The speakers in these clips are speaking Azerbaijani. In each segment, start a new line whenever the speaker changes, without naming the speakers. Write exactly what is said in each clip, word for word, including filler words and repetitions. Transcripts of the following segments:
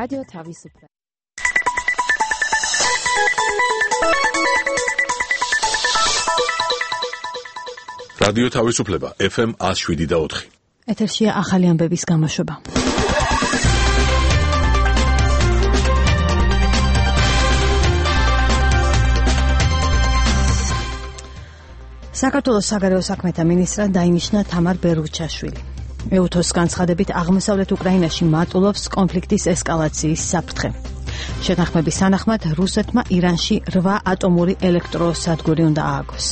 რადიო თავისუფლება.
რადიო თავისუფლება ეფ ემ one oh seven და four.
ეთერშია ახალი ამბების გამოშვება. საქართველოს საგარეო საქმეთა მინისტრად დაინიშნა თამარ ბერუჩაშვილი. ეუთოს განცხადებით აღმოსავლეთ უკრაინაში მატულობს კონფლიქტის ესკალაციის საფრთხე. შეთანხმების თანახმად რუსეთმა ირანში რვა ატომური ელექტროსადგური უნდა ააგოს.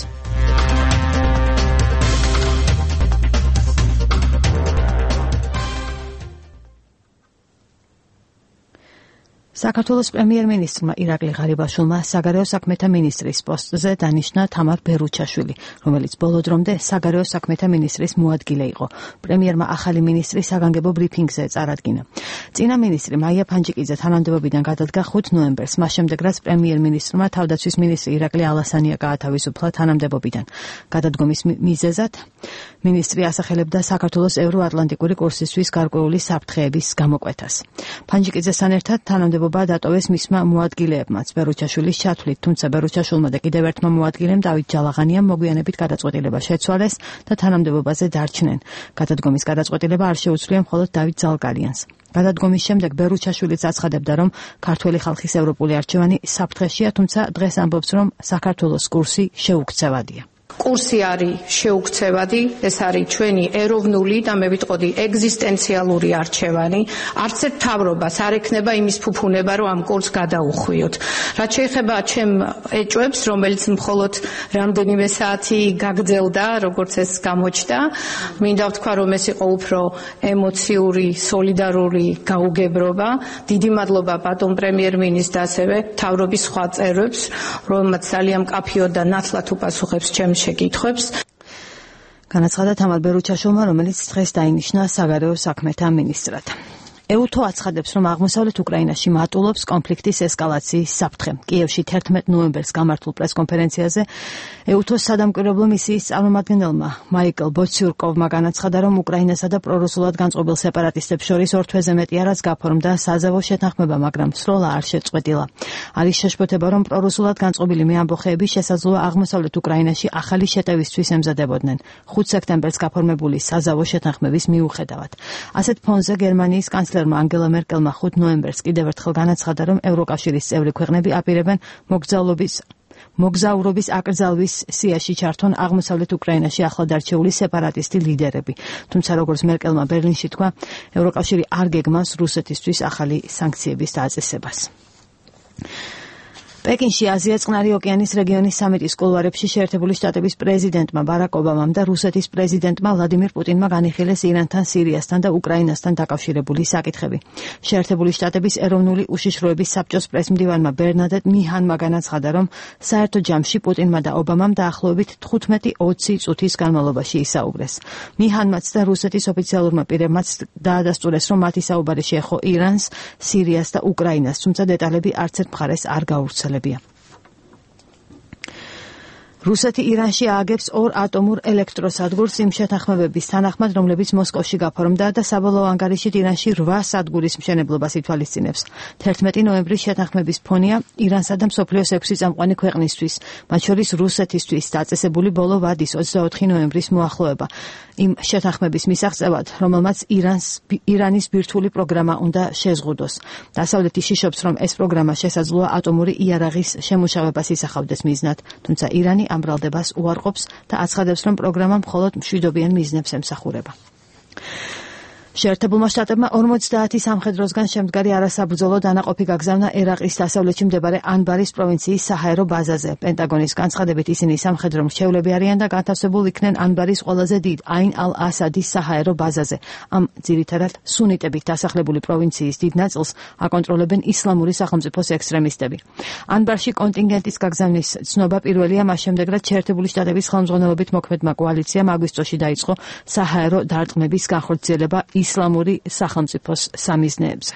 საქართველოს პრემიერ-მინისტრმა ირაკლი ღარიბაშვილმა საგარეო საქმეთა მინისტრის პოსტზე დანიშნა თამარ ბერუჩაშვილი, რომელიც ბოლო დრომდე საგარეო საქმეთა მინისტრის მოადგილე იყო. პრემიერმა ახალი მინისტრი საგანგებო ბრიფინგზე წარადგინა. წინა მინისტრი მაია ფანჯიკიძე თანამდებობიდან გადადგა ხუთ ნოემბერს, მას შემდეგ რაც პრემიერ-მინისტრმა თავდაცვის მინისტრი ირაკლი ალასანია გაათავისუფლა თანამდებობიდან. გადადგომის მიზეზად მინისტრი ასახელებდა საქართველოს ევროატლანტიკური კურსისთვის გარკვეული საფრთხეების გამოკვეთას. ფანჯიკიძესთან ერთად თანამდებობა დატოვეს მისმა მოადგილეებმაც ბერუჩაშვილის ჩათვლით, თუმცა ბერუჩაშვილმა და კიდევ ერთმა მოადგილემ დავით ჯალაღანიამ მოგვიანებით გადაწყვეტილება შეცვალეს და თანამდებობაზე დარჩნენ. გადადგომის გადაწყვეტილება არ შეუცვლია მხოლოდ დავით ზალგალიანს. გადადგომის შემდეგ ბერუჩაშვილიც აცხადებდა, რომ ქართველი ხალხის ევროპული არჩევანი საფრთხეშია, თუმცა დღეს ამბობს, რომ საქართველოს კურსი შეუქცევადია.
კურსი არის შეუქცევადი, ეს არის ჩვენი ეროვნული და მე ვიტყოდი ეგზისტენციალური არჩევანი. არც ერთ მთავრობას არ ექნება იმის ფუფუნება, რომ ამ კურსს გადაუხვიოთ. რაც შეეხება ჩემ ეჭვებს, რომელიც მხოლოდ რამდენიმე საათი გაგრძელდა, როგორც ეს გამოჩნდა, მინდა ვთქვა, რომ ეს იყო უფრო ემოციური, სოლიდარული გაუგებრობა. დიდი მადლობა ბატონ პრემიერ-მინისტრს და ასევე მთავრობის სხვა წევრებს, რომელმაც ძალიან მკაფიოდ და ნათლად უპასუხებს ჩემს შეკითხვებს.
განაცხადა თამარ ბერუჩაშვილმა, რომელიც დღეს დაინიშნა საგარეო საქმეთა მინისტრად. ეუთო აცხადებს, რომ აღმოსავლეთ უკრაინაში მატულობს კონფლიქტის ესკალაციის საფრთხე. კიევში თერთმეტ ნოემბერს გამართულ პრესკონფერენციაზე ეუთოს სადამკვირვებლო მისიის წარმომადგენელმა მაიკლ ბოციურკოვმა განაცხადა, რომ უკრაინასა და პრორუსულად განწყობილ სეპარატისტებს შორის ორ თვეზე მეტი არას გაფორმდა საზავო შეთანხმება, მაგრამ სროლა არ შეწყვეტილა. არის შეშფოთება, რომ პრორუსულად განწყობილი მეამბოხეები შესაძლოა აღმოსავლეთ უკრაინაში ახალი შეტევისთვის ემზადებოდნენ. ხუთ სექტემბერს გაფორმებული საზავო შეთანხმების მიუხედავად. ასეთ ფონზე გერმანიის კანცლერმა ანგელა მერკელმა ხუთ ნოემბერს კიდევ ერთხელ განაცხადა, რომ ევროკავშირის წევრი ქვეყნები აპირებენ მოგზაურობის მოგზაურობის აკრძალვის სიაში ჩართონ აღმოსავლეთ უკრაინაში ახლად არჩეული სეპარატისტი ლიდერები. თუმცა როგორც მერკელმა ბერლინში თქვა, ევროკავშირი არ გეგმავს რუსეთისთვის ახალი სანქციების დაწესებას. პეკინში აზია-წყნარი ოკეანის რეგიონის სამიტის კულუარებში შეერთებული შტატების პრეზიდენტმა ბარაკ ობამამ და რუსეთის პრეზიდენტმა ვლადიმირ პუტინმა განიხილეს ირანთან, სირიასთან და უკრაინასთან დაკავშირებული საკითხები. შეერთებული შტატების ეროვნული უშიშროების საბჭოს პრესმდივანმა ბერნადეტ მიჰანმა განაცხადა, რომ საერთო ჯამში პუტინმა და ობამამ დაახლოებით თხუთმეტი ოცი წუთის განმავლობაში ისაუბრეს. მიჰანმაც და რუსეთის ოფიციალურმა პირებმაც დაადასტურეს, რომ მათი საუბარი შეეხო ირანს, სირიას და უკრაინას, თუმცა დეტალები არც ერთ მხარეს არ გაავრცელებია. რუსეთი ირანში ააგებს ორ ატომურ ელექტროსადგურს იმ შეთანხმებების თანახმად, რომლებიც მოსკოვში გაფორმდა და საბოლოო ანგარიშით ირანში რვა სადგურის მშენებლობას ითვალისწინებს. თერთმეტი ნოემბრის შეთანხმების ფონია ირანსა და მსოფლიოს ექვსი წამყვანი ქვეყნისთვის, მათ შორის რუსეთისთვის დაწესებული ბოლო ვადის ოცდაოთხი ნოემბრის მოახლოება. იმ შეთანხმების მისაღწევად, რომელმაც ირანს ირანის ბირთვული პროგრამა უნდა შეზღუდოს. დასავლეთი შიშობს, რომ ეს პროგრამა შესაძლოა ატომური იარაღის შემუშავებას ისახავდეს მიზნად, თუმცა ირანი ამ ბრალდებას უარყოფს და აცხადებს, რომ პროგრამა მხოლოდ მშვიდობიან მიზნებს ემსახურება. შეერთებულმა შტატებმა ორმოცდაათი სამხედროსგან შემდგარი არასაბრძოლო დანაყოფი გაგზავნა ერაყის დასავლეთში მდებარე ანბარის პროვინციის საჰაერო ბაზაზე. პენტაგონის განცხადებით ისინი სამხედრო მრჩევლები არიან და განთავსებულ იქნენ ანბარის ყველაზე დიდ აინ ალ-ასადის საჰაერო ბაზაზე. ამ ძირითადად სუნიტებით დასახლებული პროვინციის დიდ ნაწილს აკონტროლებენ ისლამური სახელმწიფოს ექსტრემისტები. ანბარში კონტინგენტის გაგზავნის ცნობა პირველია მას შემდეგ, რაც შეერთებული შტატების ხელმძღვანელობით მოქმედმა კოალიციამ აგვისტოში დაიწყო საჰაერო დარტყმების განხორციელება ისლამური სახელმწიფოს სამიზნეებზე.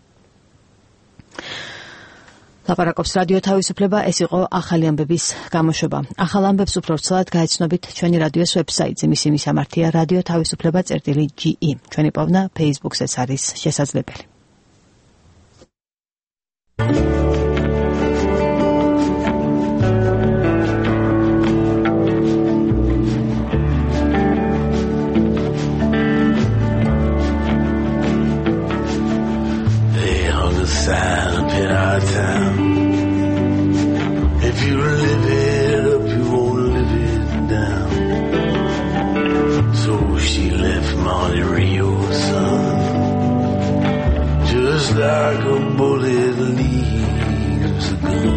ლაპარაკობს რადიო თავისუფლება, ეს იყო ახალი ამბების გამოშვება. ახალ ამბებს უფრო ვრცლად გაეცნობით ჩვენი რადიოს ვებსაიტზე, მისი მისამართია რადიო თავისუფლება წერტილი ჯი ი. ჩვენი პოვნა Facebook-ზეც არის შესაძლებელი.
sign up in our town. If you live it up, you won't live it down. So she left Monte Rio, son, just like a bullet leaves a gun.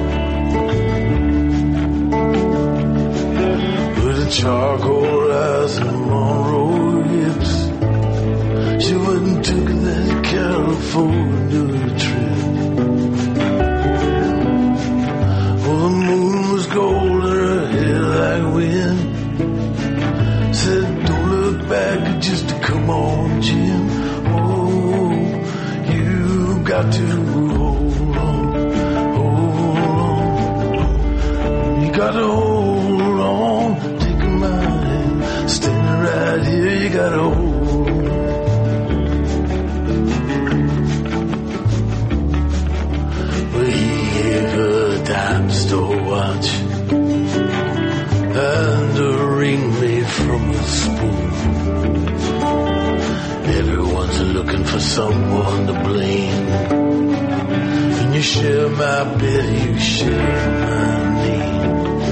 With a charcoal eyes and Monroe hips, she went and took that California trip. Well, the moon was gold and her hair like wind. Said, don't look back, just come on, Jim. Oh, you got to hold on, hold on. You got to hold on, take my hand, standing right here, you got to hold on. Dime store watch and a ring made from a spoon. Everyone's looking for someone to blame. When you share my bed, you share my name.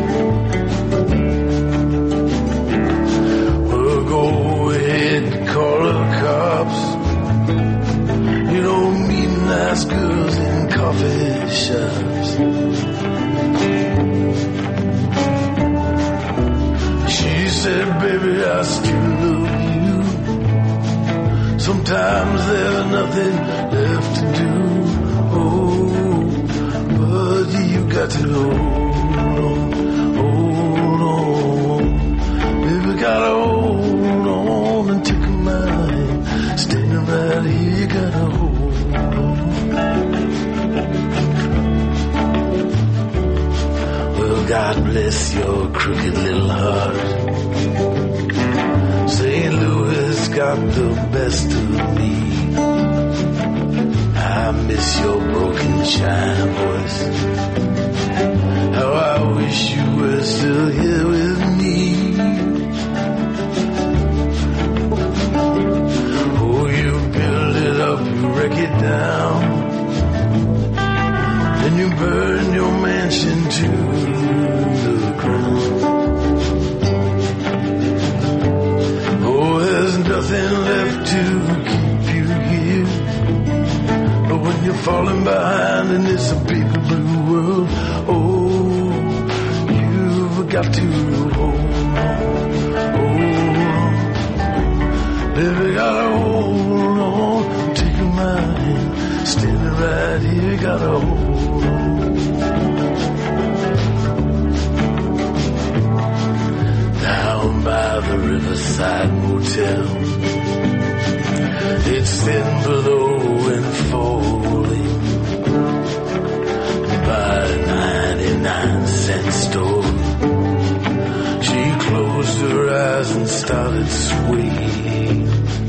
Well, go ahead and call the cops. You don't meet nice girls in coffee shops. She said, baby, I still love you. Sometimes there's nothing left to do. Oh, but you got to hold on, hold on. Baby, gotta hold on and take my hand. Standing right here, you gotta hold on. Well, God bless your crooked little heart. Saint Louis got the best of me. I miss your broken China voice. How I wish you were still here with me. Oh, you build it up, you wreck it down, and you burn your mansion to the ground. Oh, there's nothing left to keep you here. But when you're falling behind in this big blue world, oh, you've got to hold on, hold on. Baby, gotta hold on, take my hand, standing right here, gotta hold on. Down by the Riverside Motel, it's thin below and falling. By a ninety-nine cent store, she closed her eyes and started swaying.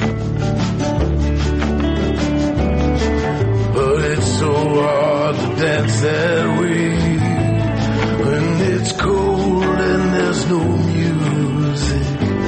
But it's so hard to dance that way when it's cold and there's no music.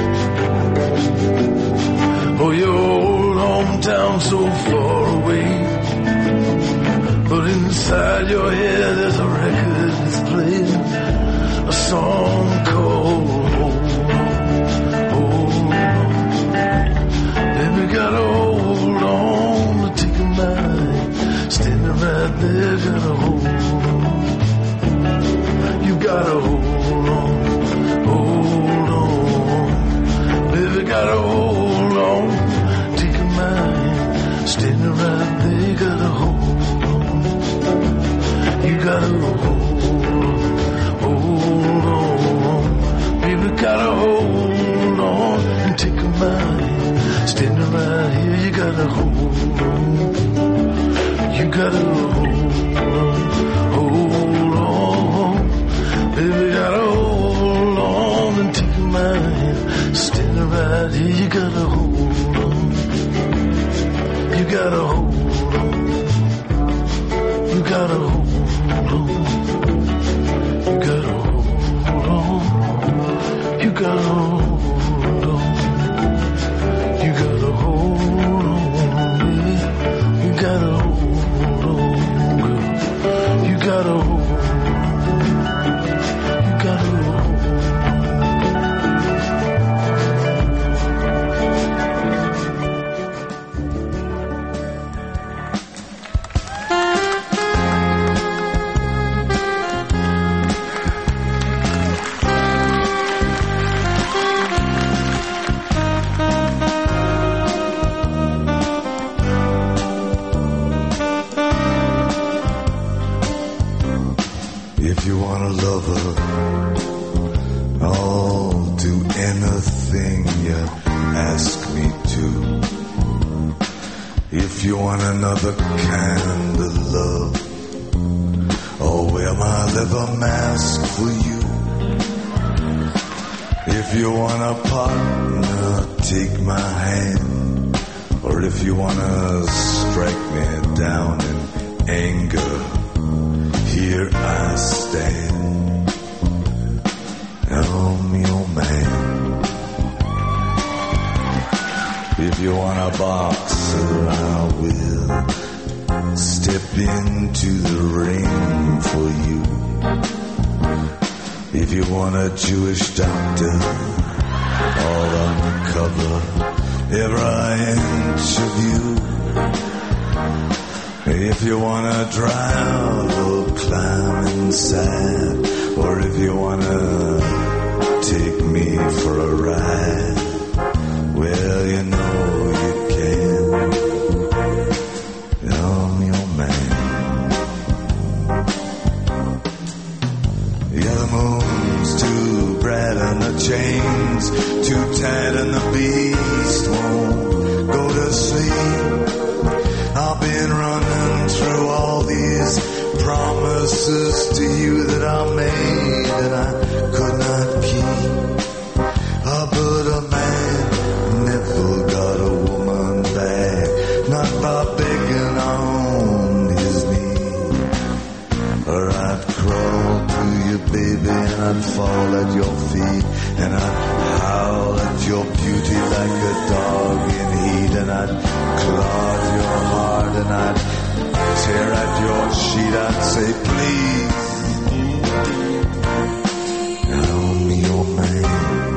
Oh, your old hometown so far away, but inside your head there's a record that's playing a song called Hold On, Hold On. Baby, gotta hold on to take a mind, standing right there, gotta hold on. You gotta hold on, hold on. Baby, gotta hold on, take a mind, standing right there, gotta hold on. You gotta hold on, hold on. Baby, gotta hold on and take a mind, standing right here, you gotta hold on. You gotta hold on, hold on. Baby, gotta hold on and take my hand, standing right here, you gotta hold on. You gotta hold on. You gotta hold on. You gotta hold on. You gotta hold on. You gotta hold on. You gotta hold on. If you want a lover, I'll do anything you ask me to. If you want another kind of love, I'll wear my leather mask for you. If you want a partner, take my hand. Or if you want to strike me down in anger, here I stand. I'm your man. If you want a boxer, I will step into the ring for you. If you want a Jewish doctor, all uncover every inch of you. If you want to drive or climb inside, or if you want to take me for a ride, well, you know you can. I'm your man. Yeah, the moon's too bright and the chains too tight and the beast won't go to sleep. I've been running through all these promises to you that I made that I could not keep. Oh, but a man never got a woman back, not by begging on his knee. Or I'd crawl to you, baby, and I'd fall at your feet, and I'd howl at your beauty like a dog in heat, and I'd claw at your heart, and I'd tear at your sheet. I'd say, please, I'm your man.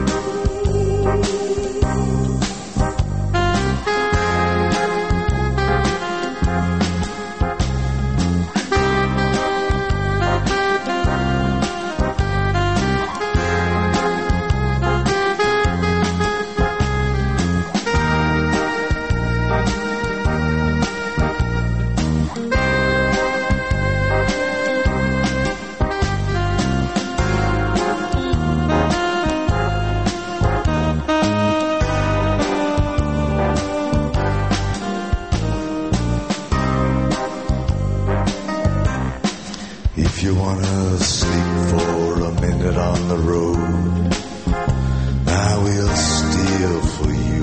If you wanna sleep for a minute on the road, I will steal for you.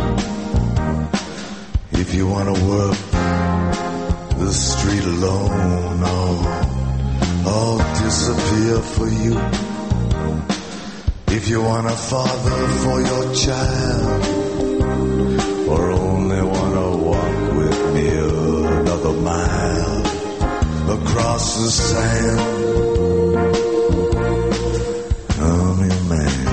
If you wanna work the street alone, I'll, I'll disappear for you. If you want a father for your child, or only wanna walk with me another mile across the sand, I'm your man.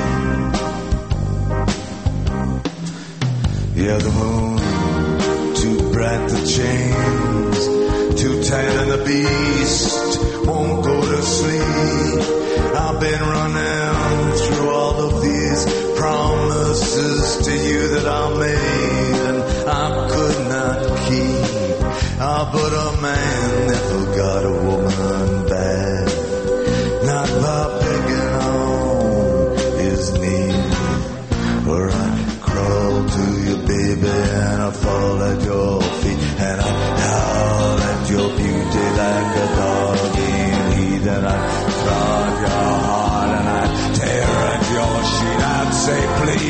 Yeah, the moon too bright, the chains too tight, and the beast won't go to sleep. I've been running through all of these promises to you that I made and I could not keep. Ah, but a man never got a woman back, not by begging on his knees. Or I'd crawl to you, baby, and I'd fall at your feet, and I'd howl at your beauty like a dog in heat, and I'd claw at your heart, and I'd tear at your sheet. I'd say,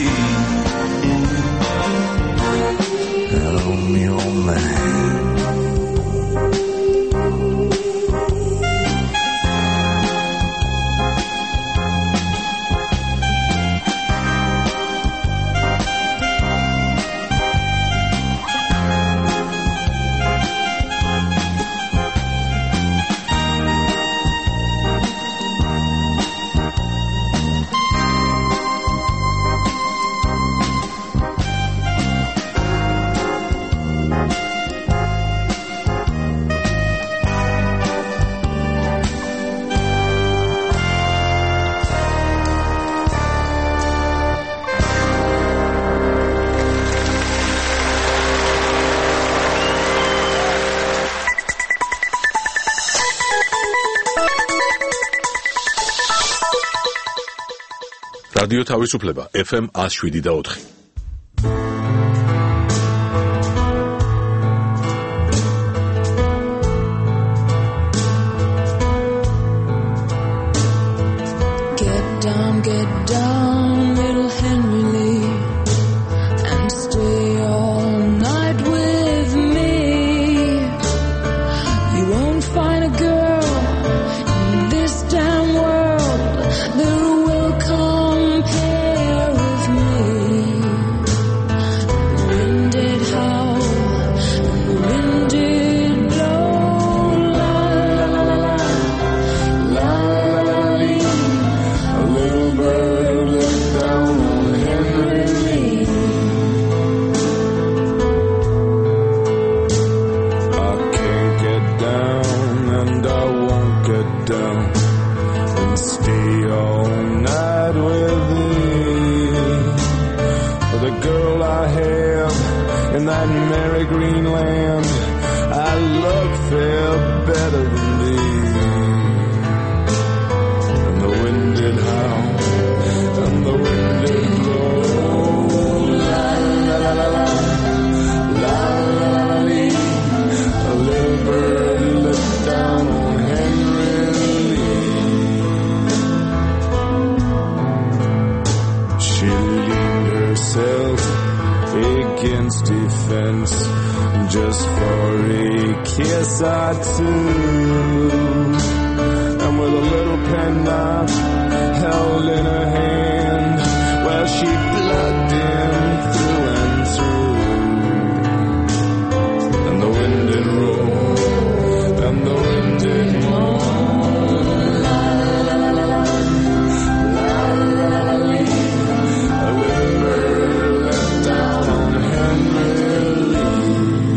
please, I'm your man.
რადიო თავისუფლება ეფ ემ one oh seven და four.
Get down, get down, little Henry Lee, and stay all night with me. You won't find a girl in this damn world that will compare with me. The wind did howl, and the wind did blow, la la la la la, la la la la. A little bird looked down on Henry Lee.
I can't get down and I won't get down and stay all night with thee. For the girl I have in that merry green land, I love fair better than thee. And the wind did howl and the wind did blow, la la la la la, la la la la. A little bird looked down on Henry Lee. She leaned herself against a fence just for a kiss or two. And with a little penknife held in her hand, well, she plugged him through and through. And the wind did roll, and the wind did moan, la la la la la, la la la la la. A little bird let down on Henry Lee.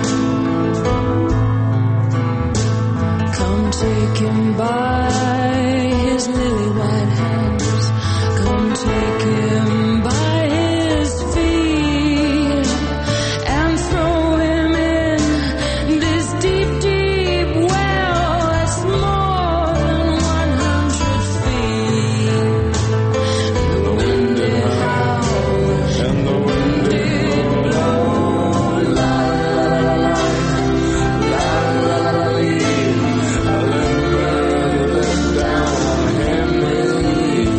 Come take him by his lily white hands. Come take him by his feet and throw him in this deep, deep well that's more than one hundred feet. And the wind did howl,
And the wind did blow, la la la la la, la la la la. A little bird let down on Henry Lee.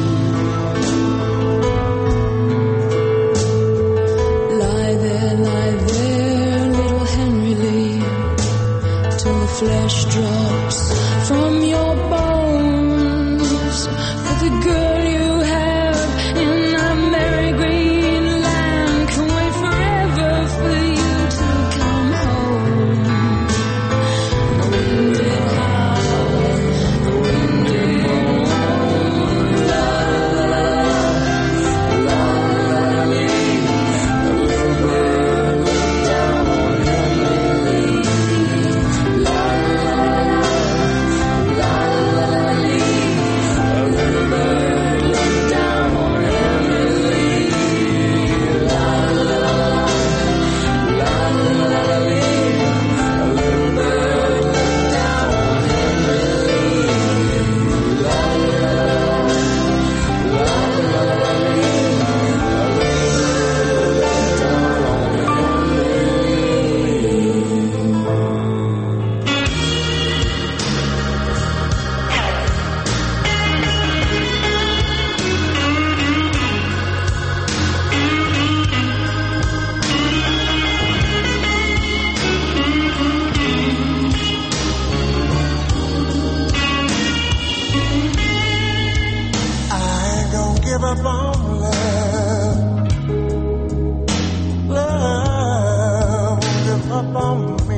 lie there, lie there, little Henry Lee, till the flesh drops from your bones. For the girl you have in that merry green land can wait forever for you to come home. The wind did howl, the wind did moan, la la la la, la la la la.
A little bird let down on Henry Lee. La la la la, la la la la. A little bird let down on Henry Lee. La la la la, la la la la. A little bird let down on Henry Lee. La la la la, la la la la. A little bird let down on Henry I ain't gonna give up on love. Love won't give up on me.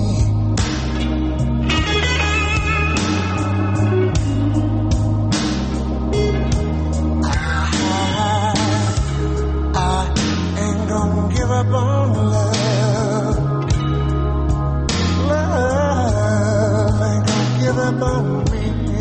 I, I ain't gonna give up on love. Love ain't gonna give up on me.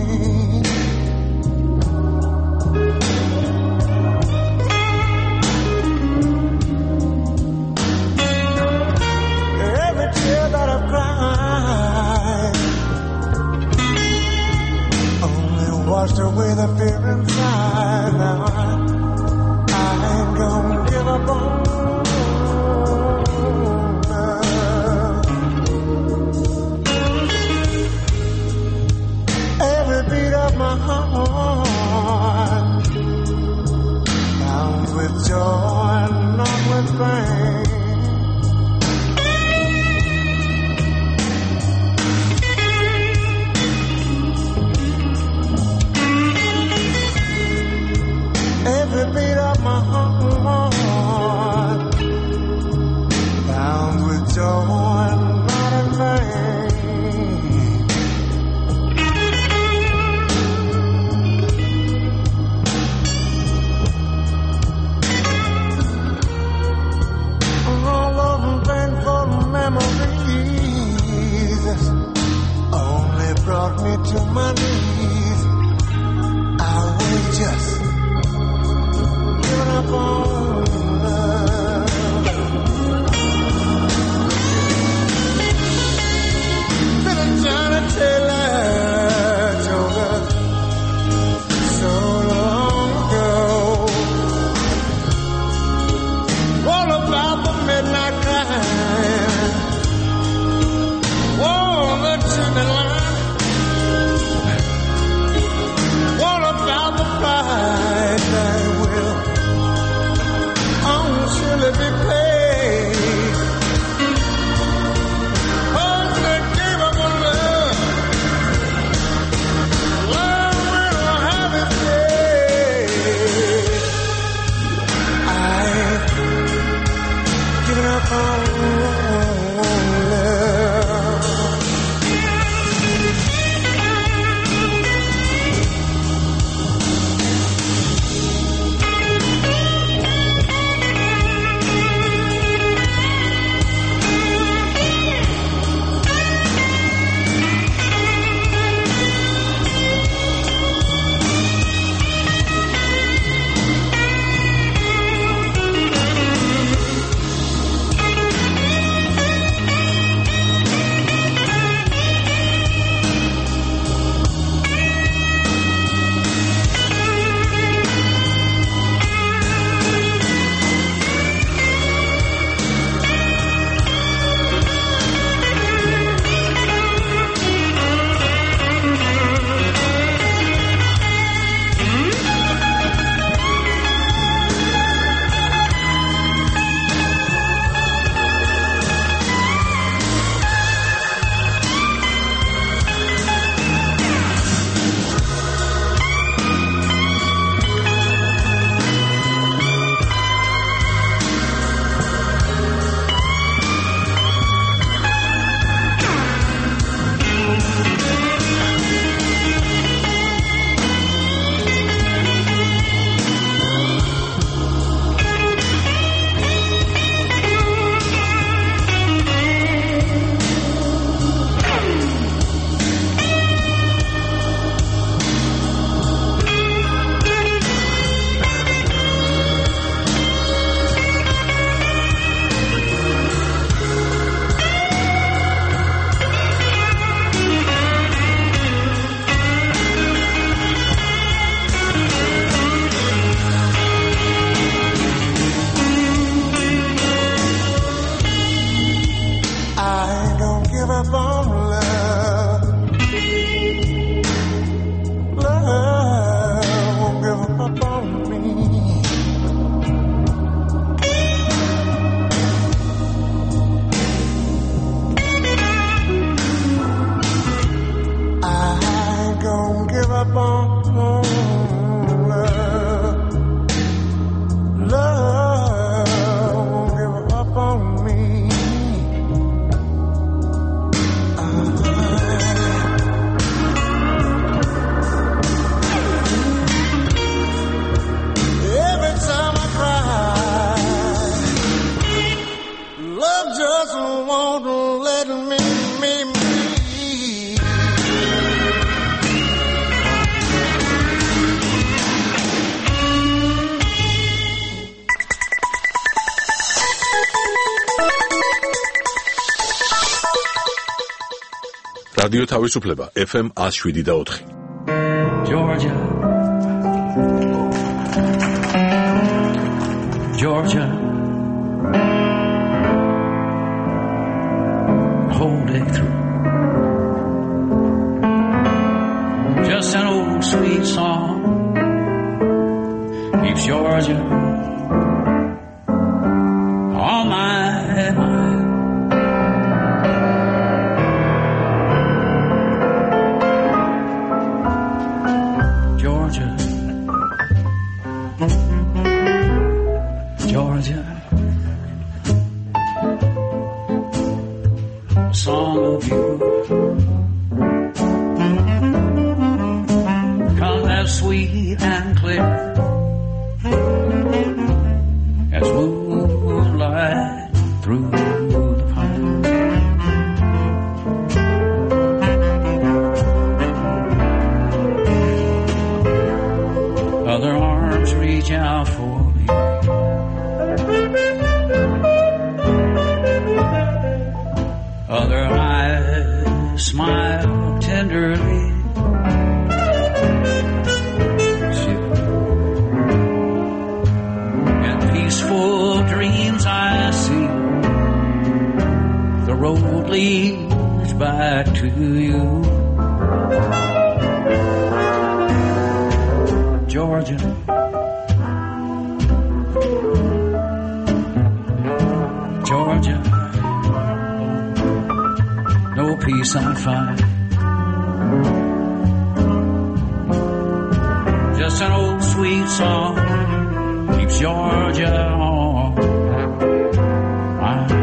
Every tear that I've cried only washed away the fear inside. Now I me to my knees. I was just giving up on love. Been a Johnny Taylor joker so long ago. All about the midnight climb. Whoa, the chimney line. What about the price that will oh, surely be paid? Oh, the give up on love. Love will have its day. I ain't giving up on love.
რადიო თავისუფლება F M one oh seven და four.
Georgia, Georgia, hold it through. Just an old sweet song keeps Georgia on my mind. Georgia, Georgia, a song of you comes as sweet and clear tenderly. And peaceful dreams I see. The road leads back to you. Georgia, Georgia, no peace I find. Just an old sweet song keeps Georgia on my mind.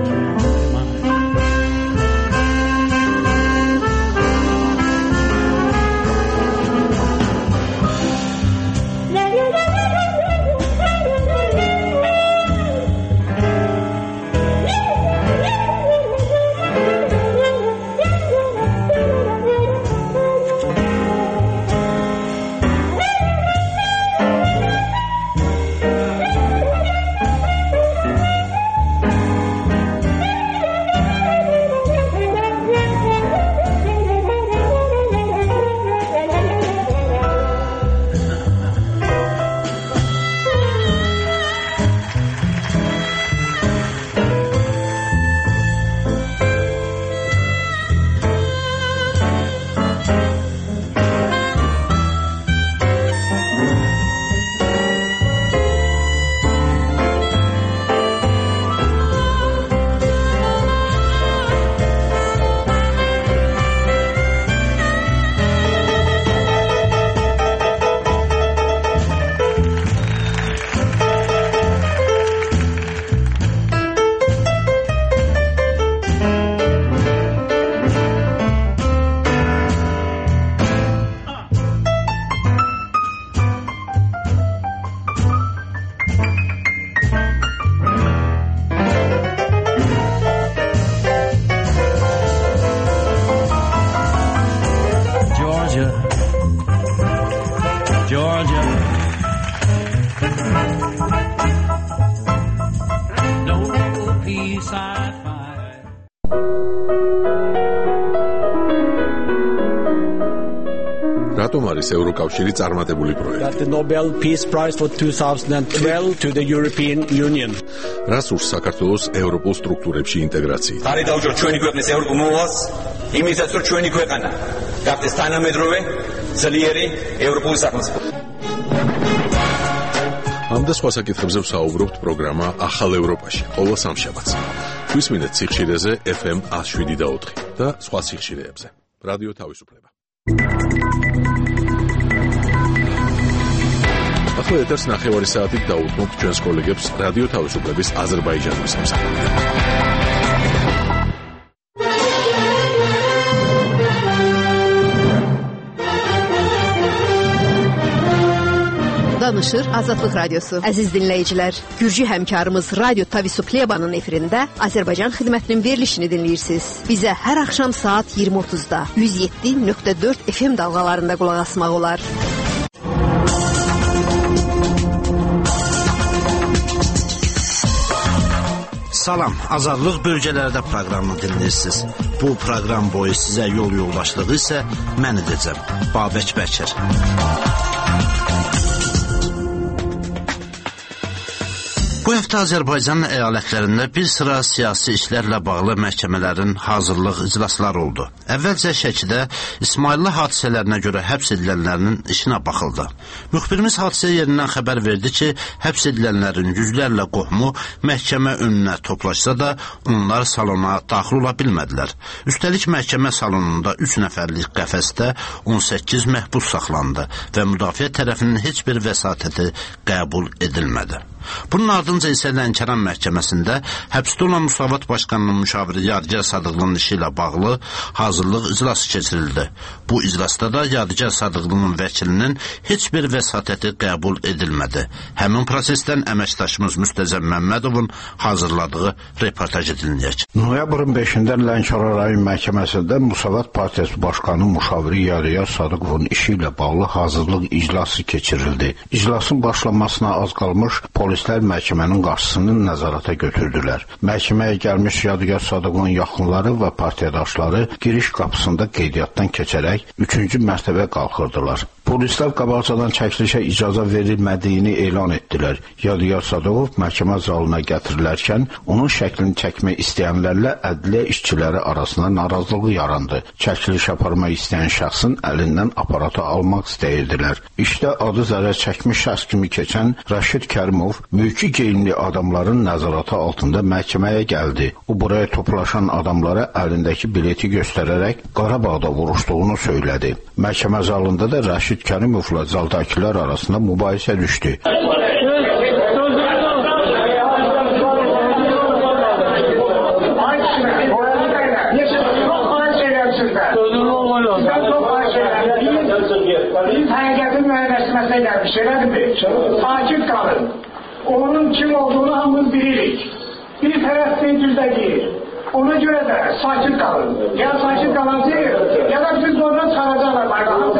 რატომ არის ევროკავშირი წარმატებული პროექტი?
The Nobel Peace Prize for twenty twelve to the European Union.
რას ურს საქართველოს ევროპულ სტრუქტურებში ინტეგრაციით?
ხარი დაუჭროთ ჩვენი ქვეყნის ევროპულ მოვალს, იმისაც რომ ჩვენი ქვეყანა გახდეს თანამედროვე, ძლიერი ევროპული სახელმწიფო.
ამ და სხვა საკითხებზე ვსაუბრობთ პროგრამა ახალ ევროპაში, ყოველ სამშაბათს. გვისმინეთ სიხშირეზე ეფ ემ one oh seven და ოთხი და სხვა სიხშირეებზე. რადიო თავისუფლება. ახლა ეთერს ნახევარი საათით დაუთმობთ ჩვენს კოლეგებს რადიო თავისუფლების აზერბაიჯანის სამსახურში.
Danışır Azadlıq Radyosu. Əziz dinləyicilər, Gürcü həmkarımız Radyo Tavisuplebanın efirində Azərbaycan xidmətinin verilişini dinləyirsiniz. Bizə hər axşam saat iyirmi otuzda yüz yeddi nöqtə dörd F M dalğalarında qulaq asmaq olar.
Salam, Azadlıq bölgələrdə proqramını dinləyirsiniz. Bu proqram boyu sizə yol yoldaşlığı isə mən edəcəm, Babək Bəkir. Bu həftə Azərbaycan əyalətlərində bir sıra siyasi işlərlə bağlı məhkəmələrin hazırlıq iclasları oldu. Əvvəlcə Şəkidə İsmailli hadisələrinə görə həbs edilənlərin işinə baxıldı. Müxbirimiz hadisə yerindən xəbər verdi ki, həbs edilənlərin yüzlərlə qohumu məhkəmə önünə toplaşsa da onlar salona daxil ola bilmədilər. Üstəlik məhkəmə salonunda üç nəfərlik qəfəsdə on səkkiz məhbus saxlandı və müdafiə tərəfinin heç bir vəsatəti qəbul edilmədi. Bunun ardınca isə Lənkəran məhkəməsində həbsdə olan Müsavat Başqanının müşaviri Yadigar Sadıqlının işi ilə bağlı hazırlıq iclası keçirildi. Bu iclasda da Yadigar Sadıqlının vəkilinin heç bir vəsatəti qəbul edilmədi. Həmin prosesdən əməkdaşımız Müstəzəm Məmmədovun hazırladığı reportajı dinləyək.
Noyabrın beşində Lənkəran rayon məhkəməsində Müsavat Partiyası Başqanı müşaviri Yadigar Sadıqlının işi ilə bağlı hazırlıq iclası keçirildi. İclasın başlamasına az qalmış polis polislər məhkəmənin qarşısını nəzarətə götürdülər. Məhkəməyə gəlmiş Yadigar Sadıqovun yaxınları və partiyadaşları giriş qapısında qeydiyyatdan keçərək üçüncü mərtəbə qalxırdılar. Polislər qabaqcadan çəkilişə icazə verilmədiyini elan etdilər. Yadigar Sadıqov məhkəmə zalına gətirilərkən onun şəklini çəkmək istəyənlərlə ədliyyə işçiləri arasında narazılığı yarandı. Çəkiliş aparmaq istəyən şəxsin əlindən aparatı almaq istəyirdilər. İşdə adı zərər çəkmiş şəxs kimi keçən Rəşid Kərimov mülki geyimli adamların nəzarəti altında məhkəməyə gəldi. O buraya toplaşan adamlara əlindəki bileti göstərərək Qarabağda vuruşduğunu söylədi. Məhkəmə zalında da Rəşid Kərimovla zaldakılar arasında mübahisə düşdü.
Sakit kalın. Onun kim olduğunu hamımız bilirik. Bir taraf düzde değil. Ona göre de sakit kalın. Ya sakit kalırsın ya da siz oradan saracaklar.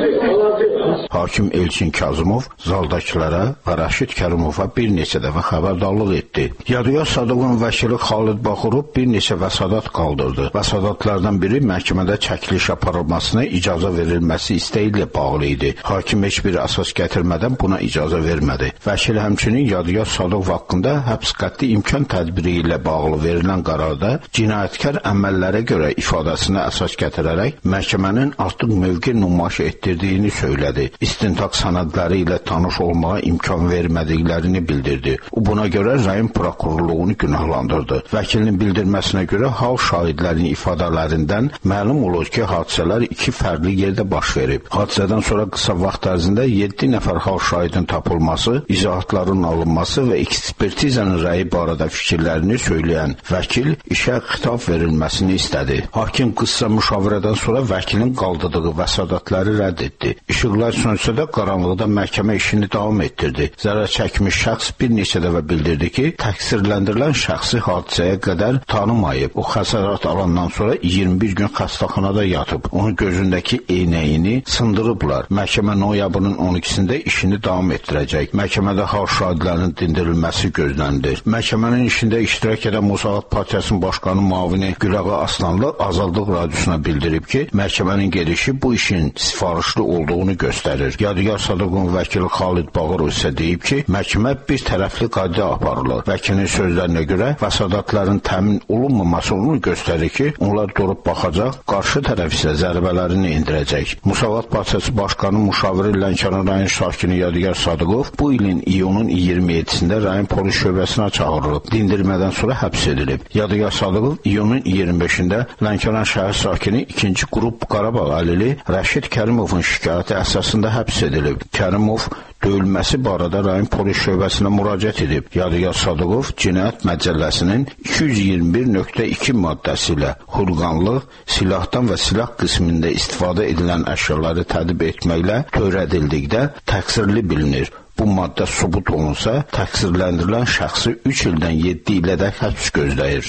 Hakim Elçin Kazımov zaldakılara və Rəşid Kərimova bir neçə dəfə xəbərdarlıq etdi. Yadigar Sadıqovun vəkili Xalid Baxırov bir neçə vəsadat qaldırdı. Vəsadatlardan biri məhkəmədə çəkiliş aparılmasına icazə verilməsi istəyi ilə bağlı idi. Hakim heç bir əsas gətirmədən buna icazə vermədi. Vəkil həmçinin Yadigar Sadıqov haqqında həbs qəti imkan tədbiri ilə bağlı verilən qərarda cinayətkar əməllərə görə ifadəsinə əsas gətirərək məhkəmənin artıq mövqe nümayiş etdirdiyini söylədi. İstintaq sənədləri ilə tanış olmağa imkan vermədiklərini bildirdi. O buna görə rayon prokurorluğunu günahlandırdı. Vəkilin bildirməsinə görə hal şahidlərinin ifadələrindən məlum olur ki, hadisələr iki fərqli yerdə baş verib. Hadisədən sonra qısa vaxt ərzində yeddi nəfər hal şahidin tapılması, izahatların alınması və ekspertizanın rəyi barədə fikirlərini söyləyən vəkil işə xitab verilməsini istədi. Hakim qısa müşavirədən sonra vəkilin qaldırdığı vəsadatları rədd etdi. İşıqlar sönsə də qaranlıqda məhkəmə işini davam etdirdi. Zərər çəkmiş şəxs bir neçə dəfə bildirdi ki, təqsirləndirilən şəxsi hadisəyə qədər tanımayıb. O xəsarət alandan sonra iyirmi bir gün xəstəxanada yatıb. Onun gözündəki eynəyini sındırıblar. Məhkəmə noyabrın on ikisində işini davam etdirəcək. Məhkəmədə hal şahidlərinin dindirilməsi gözlənilir. Məhkəmənin işində iştirak edən Musavat Partiyasının başqanı müavini Güləğa Aslanlı Azadlıq Radiosuna bildirib ki, məhkəmənin gedişi bu işin sifarişli olduğunu göstərir. Yadigar Sadıqovun vəkili Xalid Bağırov isə deyib ki, məhkəmə bir tərəfli qayda aparılır. Vəkilin sözlərinə görə vəsadatların təmin olunmaması onu göstərir ki, onlar durub baxacaq, qarşı tərəf isə zərbələrini indirəcək. Musavat Partiyası Başqanı müşaviri Lənkəran rayon sakini Yadigar Sadıqov bu ilin iyunun iyirmi yeddisində rayon polis şöbəsinə çağırılıb, dindirmədən sonra həbs edilib. Yadigar Sadıqov iyunun iyirmi beşində Lənkəran şəhər sakini ikinci qrup Qarabağ əlili Rəşid Kərimovun şikayəti əsasında həbs edilib. Kərimov döyülməsi barədə rayon polis şöbəsinə müraciət edib. Yadigar Sadıqov Cinayət Məcəlləsinin iki yüz iyirmi bir nöqtə iki maddəsi ilə xulqanlıq, silahdan və silah qismində istifadə edilən əşyaları tədbir etməklə törədildikdə təqsirli bilinir. Bu maddə sübut olunsa, təqsirləndirilən şəxsi üç ildən yeddi ilədək həbs gözləyir.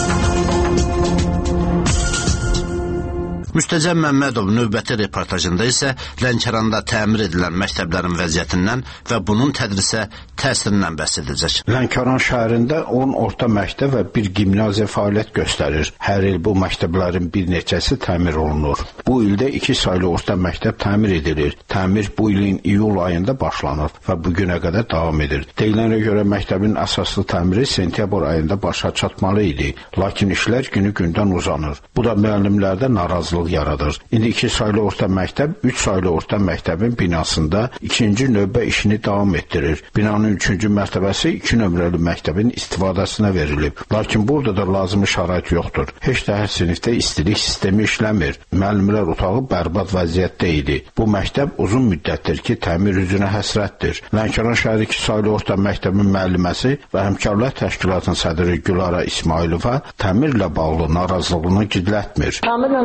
Müstəcəm Məmmədov növbəti reportajında isə Lənkəranda təmir edilən məktəblərin vəziyyətindən və bunun tədrisə təsirindən bəhs edəcək.
Lənkəran şəhərində on orta məktəb və bir gimnaziya fəaliyyət göstərir. Hər il bu məktəblərin bir neçəsi təmir olunur. Bu ildə iki saylı orta məktəb təmir edilir. Təmir bu ilin iyul ayında başlanır və bugünə qədər davam edir. Deyilənə görə məktəbin əsaslı təmiri sentyabr ayında başa çatmalı idi. Lakin işlər günü gündən uzanır. Bu da müəllimlərdə narazılıq yaradır. İndi iki saylı orta məktəb, üç saylı orta məktəbin binasında ikinci növbə işini davam etdirir. Binanın üçüncü mərtəbəsi iki nömrəli məktəbin istifadəsinə verilib. Lakin burada da lazımi şərait yoxdur. Heç də hər sinifdə istilik sistemi işləmir. Müəllimlər otağı bərbad vəziyyətdə idi. Bu məktəb uzun müddətdir ki, təmir üzünə həsrətdir. Lənkəran şəhəri iki saylı orta məktəbin müəlliməsi və Həmkarlar Təşkilatının sədri Gülara İsmailova təmirlə bağlı narazılığını gizlətmir.
Təmirlə əlaqədar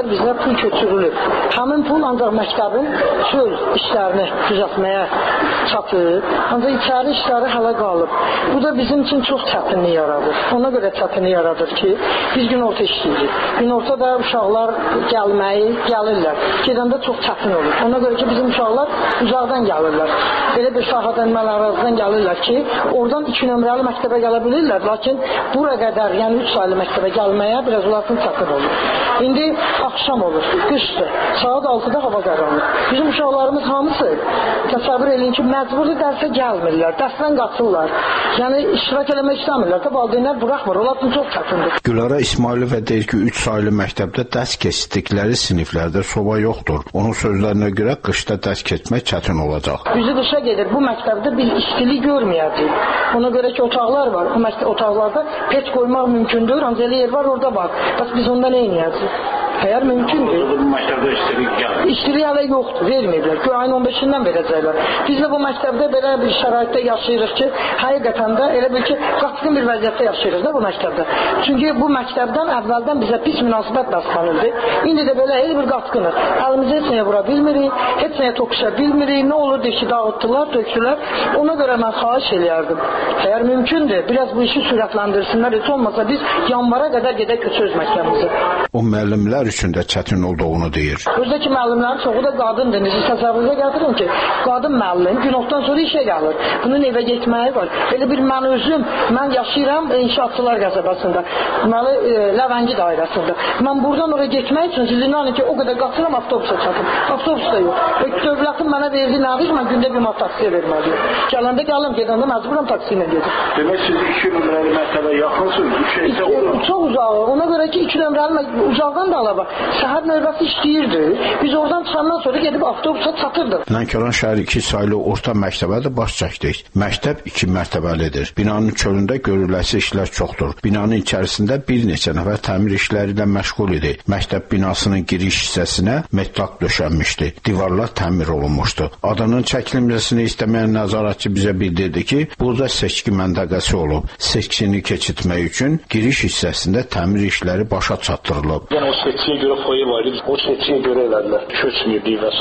qədər bizə pul köçürülür. Həmin pul ancaq məktəbin çöl işlərini düzəltməyə çatır. Ancaq içəri işləri hələ qalıb. Bu da bizim üçün çox çətinlik yaradır. Ona görə çətinlik yaradır ki, biz günorta işləyirik. Günorta da uşaqlar gəlməyi gəlirlər. Gedəndə çox çətin olur. Ona görə ki, bizim uşaqlar uzaqdan gəlirlər. Belə bir sahədən, mələrəzdən gəlirlər ki, oradan iki nömrəli məktəbə gələ bilirlər. Lakin bura qədər, yəni üç saylı məktəbə gəlməyə biraz ulaşın çətin olur. İndi axşam olur, qışdır. Saat altıda hava qaranır. Bizim uşaqlarımız hamısı təsəvvür edin ki, məcburi dərsə gəlmirlər, dərsdən qaçırlar. Yəni iştirak eləmək istəmirlər. Də valideynlər buraxmır. Onlar üçün çox çətindir.
Gülara İsmailova deyir ki, üç saylı məktəbdə dərs keçdikləri siniflərdə soba yoxdur. Onun sözlərinə görə qışda dərs keçmək çətin olacaq.
Üzü qışa gedir. Bu məktəbdə biz istilik görməyəcəyik. Ona görə ki, otaqlar var. Bu məktəb otaqlarda pet qoymaq mümkündür. Ancaq yer var, orada var. Bəs biz onda nə edəcəyik? Əgər mümkündür.
Bu məktəbdə istilik gəlmir.
İstilik hələ yoxdur, verməyiblər. Ki, ayın on beşindən verəcəklər. Biz də bu məktəbdə belə bir şəraitdə yaşayırıq ki, həqiqətən də elə bil ki, qaçqın bir vəziyyətdə yaşayırıq da bu məktəbdə. Çünki bu məktəbdən əvvəldən bizə pis münasibət bəslənildi. İndi də belə elə bir qaçqınıq. Əlimizi heç nəyə vura bilmirik, heç nəyə toxuşa bilmirik. Nə olurdu ki, dağıtdılar, döktülər. Ona görə mən xahiş eləyərdim. Əgər mümkündür, biraz bu işi sürətləndirsinlər. Heç olmasa biz yanvara qədər gedək köçürüz məktəbimizi.
O müəllimlər üçün də çətin olduğunu deyir.
Özdəki müəllimlərin çoxu da qadındır. Necə təsəvvürə gətirin ki, qadın müəllim günortadan sonra işə gəlir. Bunun evə getməyi var. Elə bir mən özüm, mən yaşayıram İnşaatçılar qəsəbəsində. Deməli, Ləvəngi dairəsində. Mən buradan oraya getmək üçün sizin inanın ki, o qədər qaçıram avtobusa çatım. Avtobus da yox. Və dövlətin mənə verdiyi nədir? Mən gündə bir mat taksiyə verməliyim. Gələndə gəlim, gedəndə məcburam taksi ilə gedir.
Demək siz iki nömrəli məktəbə yaxınsınız, üç isə olur.
Çox uzağı. Ona görə ki, iki nömrəli uzaqdan da alaba. Səhər növbəsi işləyirdi. Biz oradan çıxandan sonra gedib avtobusa çatırdıq.
Lənkəran şəhər iki saylı orta məktəbə də baş çəkdik. Məktəb iki mərtəbəlidir. Binanın çölündə görüləsi işlər çoxdur. Binanın içərisində bir neçə nəfər təmir işləri ilə məşğul idi. Məktəb binasının giriş hissəsinə metal döşənmişdi. Divarlar təmir olunmuşdu. Adının çəkilməsini istəməyən nəzarətçi bizə bildirdi ki, burada seçki məntəqəsi olub. Seçkini keçirtmək üçün giriş hissəsində təmir işləri başa çatdırılıb.
Yəni o seçkiyə görə foye var idi. O seçkiyə görə elədilər. Köçmürdük və s.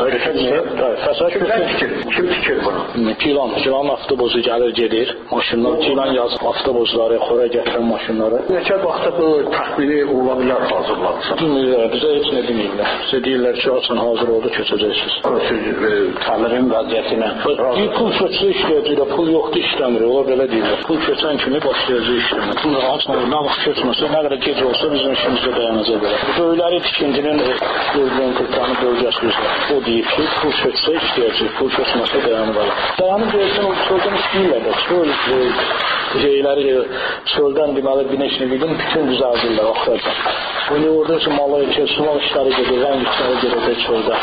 Fəsad köçmür. Kim tikir bunu? Pilan. Pilan avtobusu gəlir gedir. Maşınlar, Pilan yazıb avtobusları, xora gətirən maşınları. Neçə vaxtda bu təxmini ola bilər hazırlansın? Bilmirlər, bizə heç nə deməyirlər. Bizə deyirlər ki, açın hazır oldu, keçəcəksiniz. Siz təmirin vəziyyətinə. Bir pul köçsə işləyəcəklər, pul yoxdur işləmir, ola belə deyirlər. Pul köçən kimi başlayacaq işləmir. Pul açmır, nə vaxt köçməsə, nə qədər gec olsa bizim işimizdə dayanacaq belə. Böyükləri tikintinin Özbəkistan bölgəsi üzrə. O deyir ki, pul köçsə işləyəcək, pul köçməsə dayanır. Dayanıb deyirsən, o çöldən istəyirlər də. Çöl şeyləri, çöldən deməli bir neçə bildim, bütün düzəldirlər, axtarcan. Bunu orada ki, malı, sumal işləri gedir, rəng işləri gedir çöldə.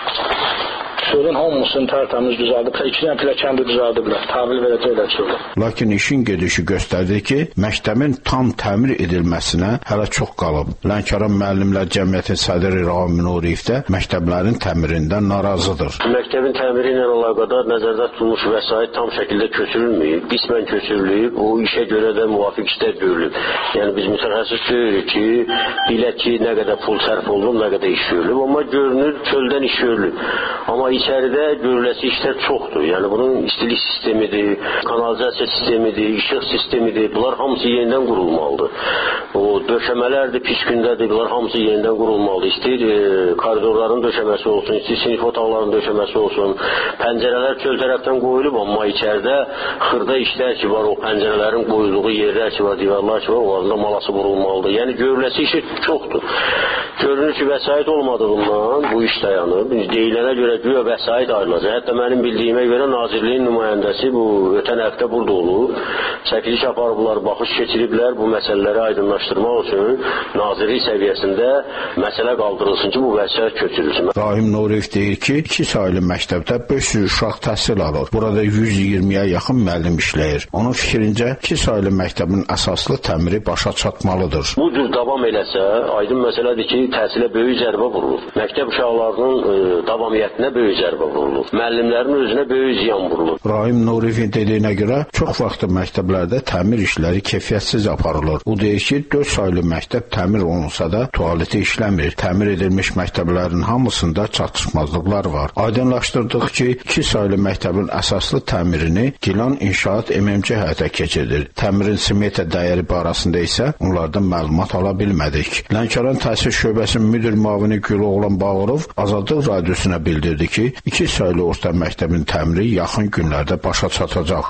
Çölün hamısını tərtəmiz düzəldib, iki dənə pilləkəni də düzəldiblər, təhvil verəcəklər çöldə.
Lakin işin gedişi göstərdi ki, məktəbin tam təmir edilməsinə hələ çox qalıb. Lənkəran Müəllimlər Cəmiyyəti sədri Rahim Nuriyev də məktəblərin təmirindən narazıdır.
Məktəbin təmiri ilə əlaqədar nəzərdə tutulmuş vəsait tam şəkildə köçürülməyib, qismən köçürülüb, o işə görə də müvafiq işlər görülüb. Yəni biz mütəxəssis görürük ki, bilək ki, nə qədər pul sərf olunub, nə qədər iş görülüb, amma görünür çöldən iş görülüb. Amma içəridə görüləsi işlər çoxdur. Yəni bunun istilik sistemidir, kanalizasiya sistemidir, işıq sistemidir. Bunlar hamısı yenidən qurulmalıdır. O döşəmələrdir, pis gündədir. Bunlar hamısı yenidən qurulmalıdır. İstəyir e, koridorların döşəməsi olsun, istəyir sinif otaqlarının döşəməsi olsun. Pəncərələr çöl tərəfdən qoyulub, amma içəridə xırda işlər ki var, o pəncərələrin qoyulduğu yerlər ki var, divarlar ki var, onların da malası vurulmalıdır. Yəni görüləsi işi çoxdur. Görünür ki, vəsait olmadığından bu iş dayanıb. Deyilənə görə güya vəsait ayrılacaq. Hətta mənim bildiyimə görə Nazirliyin nümayəndəsi bu ötən həftə burada olub. Çəkiliş aparıblar, baxış keçiriblər bu məsələləri aydınlaşdırmaq üçün nazirlik səviyyəsində məsələ qaldırılsın ki, bu vəsait köçürülsün.
Rahim Nuriyev deyir ki, iki saylı məktəbdə beş yüz uşaq təhsil alır. Burada yüz iyirmiyə yaxın müəllim işləyir. Onun fikrincə, iki saylı məktəbin əsaslı təmiri başa çatmalıdır.
Bu cür davam eləsə, aydın məsələdir ki, təhsilə böyük zərbə vurulur. Məktəb uşaqlarının e, davamiyyətinə böyük zərbə vurulub. Müəllimlərin özünə böyük ziyan vurulub.
Rahim Nuriyevin dediyinə görə çox vaxtı məktəblərdə təmir işləri keyfiyyətsiz aparılır. O deyir ki, dörd saylı məktəb təmir olunsa da tualeti işləmir. Təmir edilmiş məktəblərin hamısında çatışmazlıqlar var. Aydınlaşdırdıq ki, iki saylı məktəbin əsaslı təmirini Gilan İnşaat M M C həyata keçirir. Təmirin smetə dəyəri barəsində isə onlardan məlumat ala bilmədik. Lənkəran Təhsil Şöbəsinin müdir müavini Güloğlan Bağırov Azadlıq Radiosuna bildirdi ki, iki saylı orta məktəbin təmiri yaxın günlərdə başa çatacaq.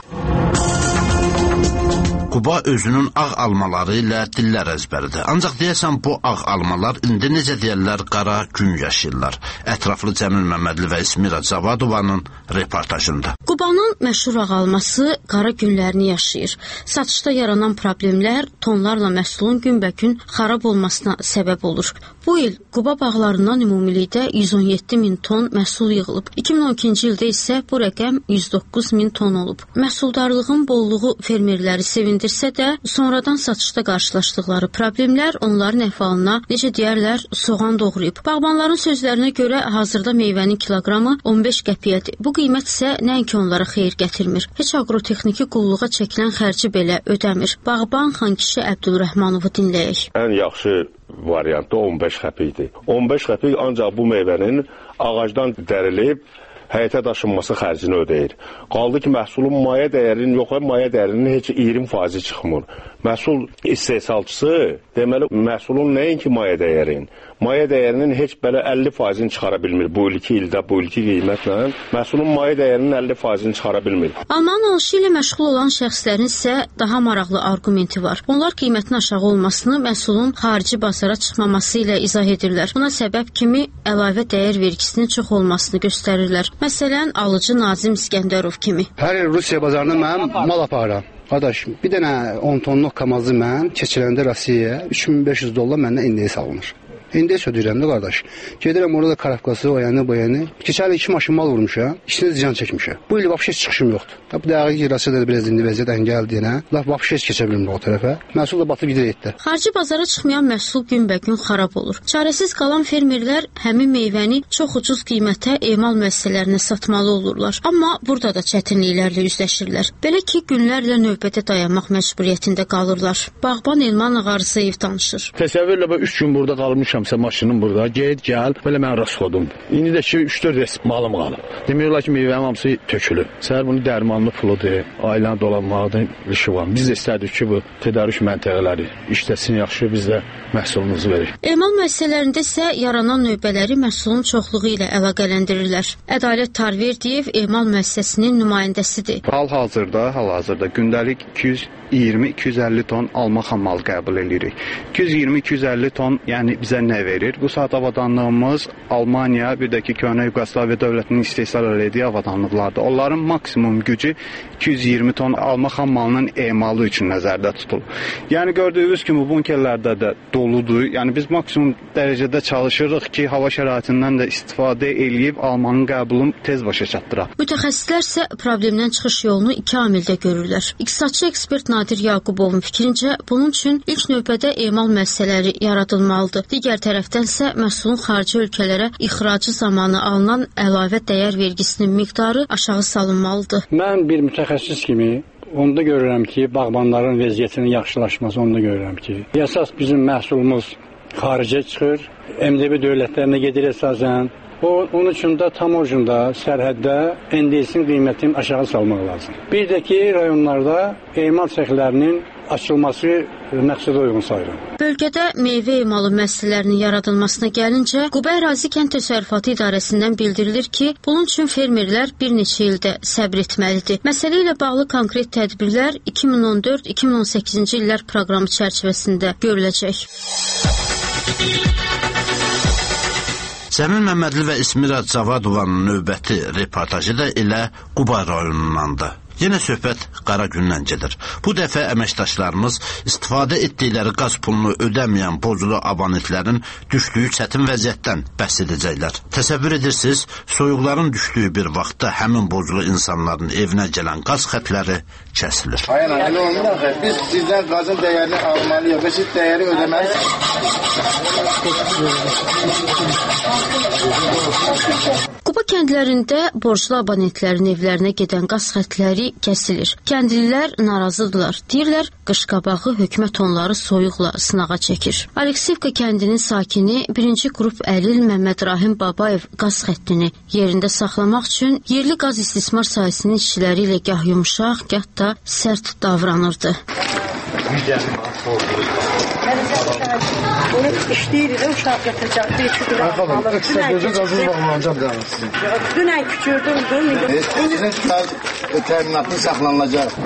Quba özünün ağ almaları ilə dillər əzbəridir. Ancaq deyəsən bu ağ almalar indi necə deyərlər qara gün yaşayırlar. Ətraflı Cəmil Məmmədli və İsmira Cavadovanın reportajında.
Qubanın məşhur ağ alması qara günlərini yaşayır. Satışda yaranan problemlər tonlarla məhsulun günbəgün xarab olmasına səbəb olur. Bu il Quba bağlarından ümumilikdə yüz on yeddi min ton məhsul yığılıb. iki min on ikinci ildə isə bu rəqəm yüz doqquz min ton olub. Məhsuldarlığın bolluğu fermerləri sevindirsə də, sonradan satışda qarşılaşdıqları problemlər onların əhvalına, necə deyərlər, soğan doğrayıb. Bağbanların sözlərinə görə hazırda meyvənin kiloqramı on beş qəpiyyədir. Bu qiymət isə nəinki onlara xeyir gətirmir. Heç agrotexniki qulluğa çəkilən xərci belə ödəmir. Bağban Xankişi Əbdülrəhmanovu dinləyək.
Ən yaxşı variantı on beş qəpikdir. on beş qəpik ancaq bu meyvənin ağacdan dərilib həyətə daşınması xərcini ödəyir. Qaldı ki, məhsulun maya dəyərinin yox, maya dəyərinin heç iyirmi faizi çıxmır. Məhsul istehsalçısı deməli məhsulun nəinki maya dəyərin, maya dəyərinin heç belə əlli faizini çıxara bilmir. Bu ilki ildə, bu ilki qiymətlə məhsulun maya dəyərinin əlli faizini çıxara bilmir.
Alman alışı ilə məşğul olan şəxslərin isə daha maraqlı arqumenti var. Onlar qiymətin aşağı olmasını məhsulun xarici bazara çıxmaması ilə izah edirlər. Buna səbəb kimi əlavə dəyər vergisinin çox olmasını göstərirlər. Məsələn, alıcı Nazim İskəndərov kimi.
Hər il Rusiya bazarında mən mal aparıram. Qardaş, bir dənə on tonluq kamazı mən keçiləndə Rusiyaya üç min beş yüz dollar məndən indeks alınır. İndeks ödəyirəm də qardaş. Gedirəm orada karafkası, o yanı, bu yanı. Keçən il iki maşın mal vurmuşam, ikisini ziyan çəkmişəm. Bu il vapşe çıxışım yoxdur. Bu dəqiq ki, Rusiyada biraz indi vəziyyət əngəl deyənə, laf vapşe keçə bilmir o tərəfə. Məhsul da batıb gidir etdi.
Xarici bazara çıxmayan məhsul günbəgün xarab olur. Çarəsiz qalan fermerlər həmin meyvəni çox ucuz qiymətə emal müəssisələrinə satmalı olurlar. Amma burada da çətinliklərlə üzləşirlər. Belə ki, günlərlə növbədə dayanmaq məcburiyyətində qalırlar. Bağban Elman Ağarzayev danışır.
Təsəvvürlə üç gün burada qalmışam. Maşınım burada, get, gəl, belə mən rasxodum. İndi də ki, üç dörd resm malım qalıb. Demirlər ki, meyvənin hamısı tökülüb. Səhər bunu dərmanlı puludur, ailəni dolanmaqdan işi var. Biz də istədik ki, bu tədarük məntəqələri işləsin yaxşı, biz də məhsulumuzu verir.
Emal müəssisələrində isə yaranan növbələri məhsulun çoxluğu ilə əlaqələndirirlər. Ədalət Tarverdiyev emal müəssisəsinin nümayəndəsidir.
Hal-hazırda, hal-hazırda gündəlik iki yüz iyirmi iki yüz əlli ton alma xammal qəbul edirik. iki yüz iyirmi iki yüz əlli ton, yəni bizə nə verir? Bu saat avadanlığımız Almaniya, bir də ki, Köhnə Yugoslaviya dövlətinin istehsal elədiyi avadanlıqlardır. Onların maksimum gücü iki yüz iyirmi ton alma xammalının emalı üçün nəzərdə tutulur. Yəni gördüyünüz kimi bunkerlərdə də doludur. Yəni biz maksimum dərəcədə çalışırıq ki, hava şəraitindən də istifadə eləyib almanın qəbulunu tez başa çatdıraq.
Mütəxəssislər isə problemdən çıxış yolunu iki amildə görürlər. İqtisadçı ekspert Nadir Yaqubovun fikrincə, bunun üçün ilk növbədə emal müəssisələri yaradılmalıdır. Digər tərəfdən isə məhsulun xarici ölkələrə ixracı zamanı alınan əlavə dəyər vergisinin miqdarı aşağı salınmalıdır.
Mən bir mütəxəssis kimi onda görürəm ki, bağbanların vəziyyətinin yaxşılaşması onda görürəm ki, əsas bizim məhsulumuz xaricə çıxır, M D B dövlətlərinə gedir əsasən. O, onun üçün də tam ucunda, sərhəddə endeksin qiymətini aşağı salmaq lazım. Bir də ki, rayonlarda emal səxlərinin açılması məqsədə uyğun sayılır.
Bölgədə meyvə emalı müəssisələrinin yaradılmasına gəlincə, Quba Ərazi Kənd Təsərrüfatı İdarəsindən bildirilir ki, bunun üçün fermerlər bir neçə ildə səbr etməlidir. Məsələ ilə bağlı konkret tədbirlər iki min on dörd iki min on səkkizinci illər proqramı çərçivəsində görüləcək.
Cəmil Məmmədli və İsmira Cavadovanın növbəti reportajı da elə Quba rayonundandır. Yenə söhbət qara gündən gedir. Bu dəfə əməkdaşlarımız istifadə etdikləri qaz pulunu ödəməyən borclu abonentlərin düşdüyü çətin vəziyyətdən bəhs edəcəklər. Təsəvvür edirsiniz, soyuqların düşdüyü bir vaxtda həmin borclu insanların evinə gələn qaz xətləri kəsilir.
Aynen, öyle olmaz. Biz sizdən qazın dəyərini almalıyıq və siz dəyəri ödəməlisiniz.
Quba kəndlərində borclu abonentlərin evlərinə gedən qaz xətləri kəsilir. Kəndlilər narazıdırlar. Deyirlər, qışqabağı hökumət onları soyuqla sınağa çəkir. Alekseyevka kəndinin sakini birinci qrup əlil Məmməd Rahim Babayev qaz xəttini yerində saxlamaq üçün yerli qaz istismar sahəsinin işçiləri ilə gah yumşaq, gah da sərt davranırdı.
Onu işləyir, uşaq gətirəcək, bir iki qıra alır. Dünən küçürdüm, dün.
Sizin təminatı saxlanılacaq.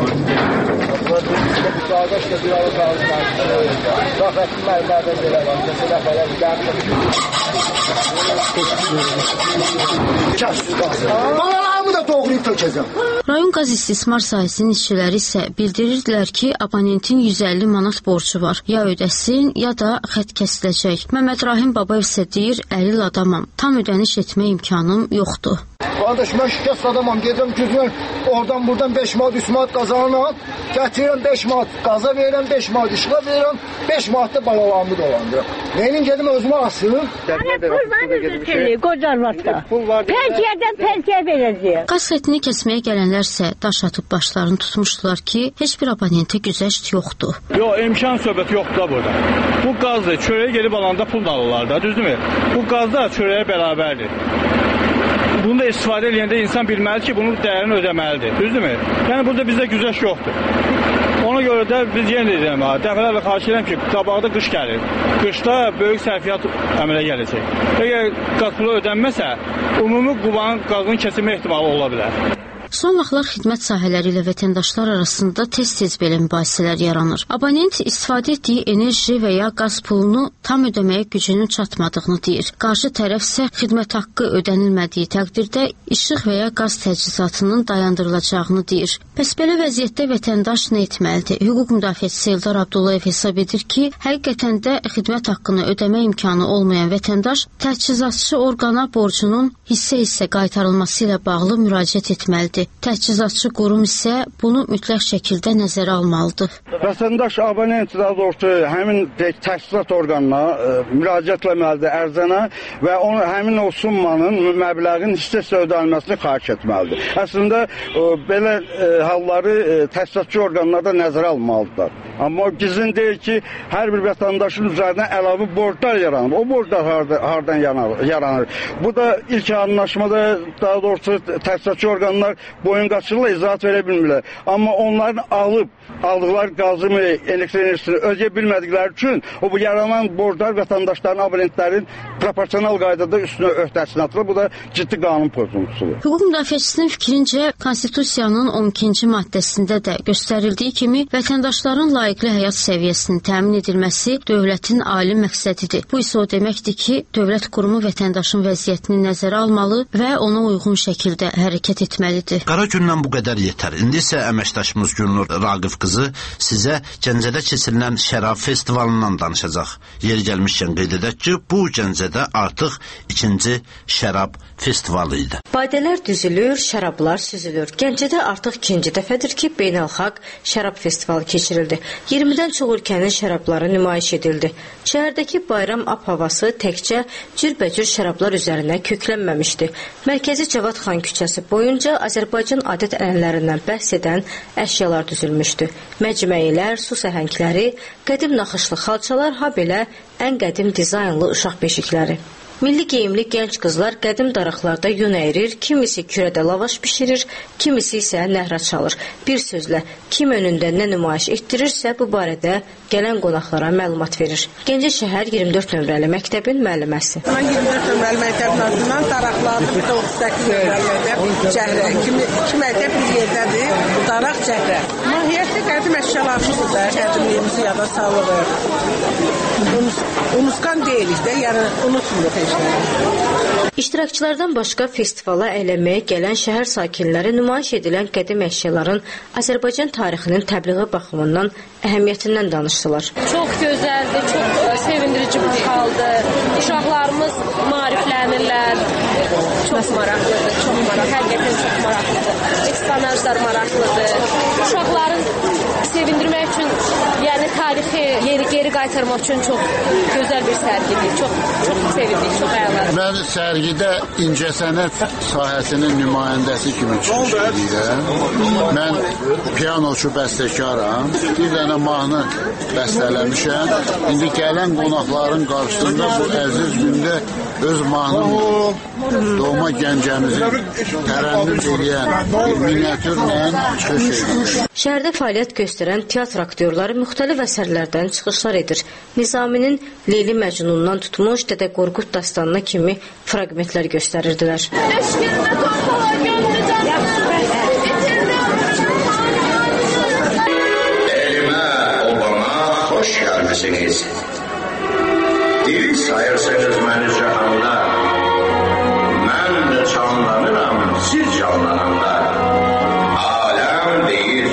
Balalarımı da doğrayıb tökəcəm.
Rayon qaz istismar sahəsinin işçiləri isə bildirirdilər ki, abonentin yüz əlli manat borcu var. Ya ödəsin, ya da xətt kəsiləcək. Məmməd Rahim Babayev isə deyir, əlil adamam, tam ödəniş etmə imkanım yoxdur.
Qardaş, mən şikəst adamam, gedirəm gücün oradan buradan beş manat, üç manat qazanıram, gətirirəm beş manat, qaza verirəm beş manat, işıqa verirəm, beş manat da balalarımı dolandırım. Neyinin gedim özümə asılım?
Pul var üzrətəli, qocarlatda. Pensiyədən pensiyə verəcəyim.
Qaz xəttini kəsməyə gələnlərsə daş atıb başlarını tutmuşdular ki, heç bir abonentə güzəşt yoxdur.
Yox, imkan söhbət yoxdur da burada. Bu qazdır, çörəyə gelib alanda pul alırlar da, düzdürmü? Bu qaz da çörəyə bərabərdir. Bunu da istifadə edəndə insan bilməli ki, bunun dəyərini ödəməlidir, düzdürmü? Yəni burada bizdə güzəşt yoxdur. Ona görə də biz yenə deyirəm, dəfələrlə xahiş edirəm ki, qabaqda qış gəlir. Qışda böyük sərfiyyat əmələ gələcək. Əgər qaz pulu ödənməsə, ümumi Qubanın qazının kəsilmə ehtimalı ola bilər.
Son vaxtlar xidmət sahələri ilə vətəndaşlar arasında tez-tez belə mübahisələr yaranır. Abonent istifadə etdiyi enerji və ya qaz pulunu tam ödəməyə gücünün çatmadığını deyir. Qarşı tərəf isə xidmət haqqı ödənilmədiyi təqdirdə işıq və ya qaz təchizatının dayandırılacağını deyir. Bəs belə vəziyyətdə vətəndaş nə etməlidir? Hüquq müdafiəçisi Eldar Abdullayev hesab edir ki, həqiqətən də xidmət haqqını ödəmə imkanı olmayan vətəndaş təchizatçı orqana borcunun hissə-hissə qaytarılması ilə bağlı müraciət etməlidir. Təchizatçı qurum isə bunu mütləq şəkildə nəzərə almalıdır.
Vətəndaş abonent daha doğrusu həmin təchizat orqanına ə, müraciət etməlidir ərzənə və onu həmin o summanın məbləğin hissə-hissə ödənilməsini xahiş etməlidir. Əslində ə, belə ə, halları ə, təchizatçı orqanlar da nəzərə almalıdır. Amma gizlin deyil ki, hər bir vətəndaşın üzərinə əlavə borclar yaranır. O borclar harda, hardan yaranır? Bu da ilk anlaşmada daha doğrusu təchizatçı orqanlar boyun qaçırırlar, izahat verə bilmirlər. Amma onların alıb, aldıqları qazımı, elektrik enerjisini ödəyə bilmədikləri üçün o bu yaranan borclar vətəndaşların, abonentlərin proporsional qaydada üstünə öhdəsini atılır. Bu da ciddi qanun pozuntusudur.
Hüquq müdafiəçisinin fikrincə, Konstitusiyanın on ikinci maddəsində də göstərildiyi kimi vətəndaşların layiqli həyat səviyyəsinin təmin edilməsi dövlətin ali məqsədidir. Bu isə o deməkdir ki, dövlət qurumu vətəndaşın vəziyyətini nəzərə almalı və ona uyğun şəkildə hərəkət etməlidir.
Qara gündən bu qədər yetər. İndi isə əməkdaşımız Gülnur Raqif qızı sizə Gəncədə keçirilən şərab festivalından danışacaq. Yeri gəlmişkən qeyd edək ki, bu Gəncədə artıq ikinci şərab festivalı idi.
Badələr düzülür, şərablar süzülür. Gəncədə artıq ikinci dəfədir ki, beynəlxalq şərab festivalı keçirildi. iyirmidən çox ölkənin şərabları nümayiş edildi. Şəhərdəki bayram ab-havası təkcə cürbəcür şərablar üzərinə köklənməmişdi. Mərkəzi Cavad xan küçəsi boyunca Azərbaycan adət-ənənələrindən bəhs edən əşyalar düzülmüşdü. Məcməyilər, su səhəngləri, qədim naxışlı xalçalar, ha belə ən qədim dizaynlı uşaq beşikləri. Milli geyimli gənc qızlar qədim daraqlarda yun əyirir, kimisi kürədə lavaş bişirir, kimisi isə nəhrə çalır. Bir sözlə, kim önündə nə nümayiş etdirirsə, bu barədə gələn qonaqlara məlumat verir. Gəncə şəhər iyirmi dörd nömrəli məktəbin müəlliməsi.
Mən iyirmi dörd nömrəli məktəbin adından daraqlardır, bir də otuz səkkiz nömrəli məktəb cəhrə. İki məktəb bir yerdədir, daraq cəhrə. Mahiyyətdə qədim əşyalarımızdır da, qədimliyimizi yada salırıq. Unutqan deyilik də, yəni unutmuruq heç.
İştirakçılardan başqa festivala əylənməyə gələn şəhər sakinləri nümayiş edilən qədim əşyaların Azərbaycan tarixinin təbliği baxımından əhəmiyyətindən danışdılar.
Çox gözəldir, çox sevindirici bir haldır. Uşaqlarımız maariflənirlər. Çox maraqlıdır, çox maraqlıdır. Həqiqətən çox maraqlıdır. Eksponajlar maraqlıdır. Uşaqların sevindirmək üçün, yəni tarixi yeri geri qaytarmaq üçün çox gözəl bir sərgidir. Çox çox sevindik, çox əladır.
Mən sərgidə incəsənət sahəsinin nümayəndəsi kimi çıxış edirəm. Mən pianoçu bəstəkaram. Bir dənə mahnı bəstələmişəm. İndi gələn qonaqların qarşısında bu əziz gündə öz mahnımı doğma Gəncəmizi tərənnüm edən bir miniatürlə çıxış edir.
Şəhərdə fəaliyyət göstərən teatr aktyorları müxtəlif əsərlərdən çıxışlar edir. Nizaminin Leyli Məcnunundan tutmuş Dədə Qorqud dastanına kimi fraqmentlər göstərirdilər.
Elimə olana xoş gəlmisiniz. Dil sayırsınız məni cəhanda. Mən də canlanıram siz canlananda. Aləm deyir,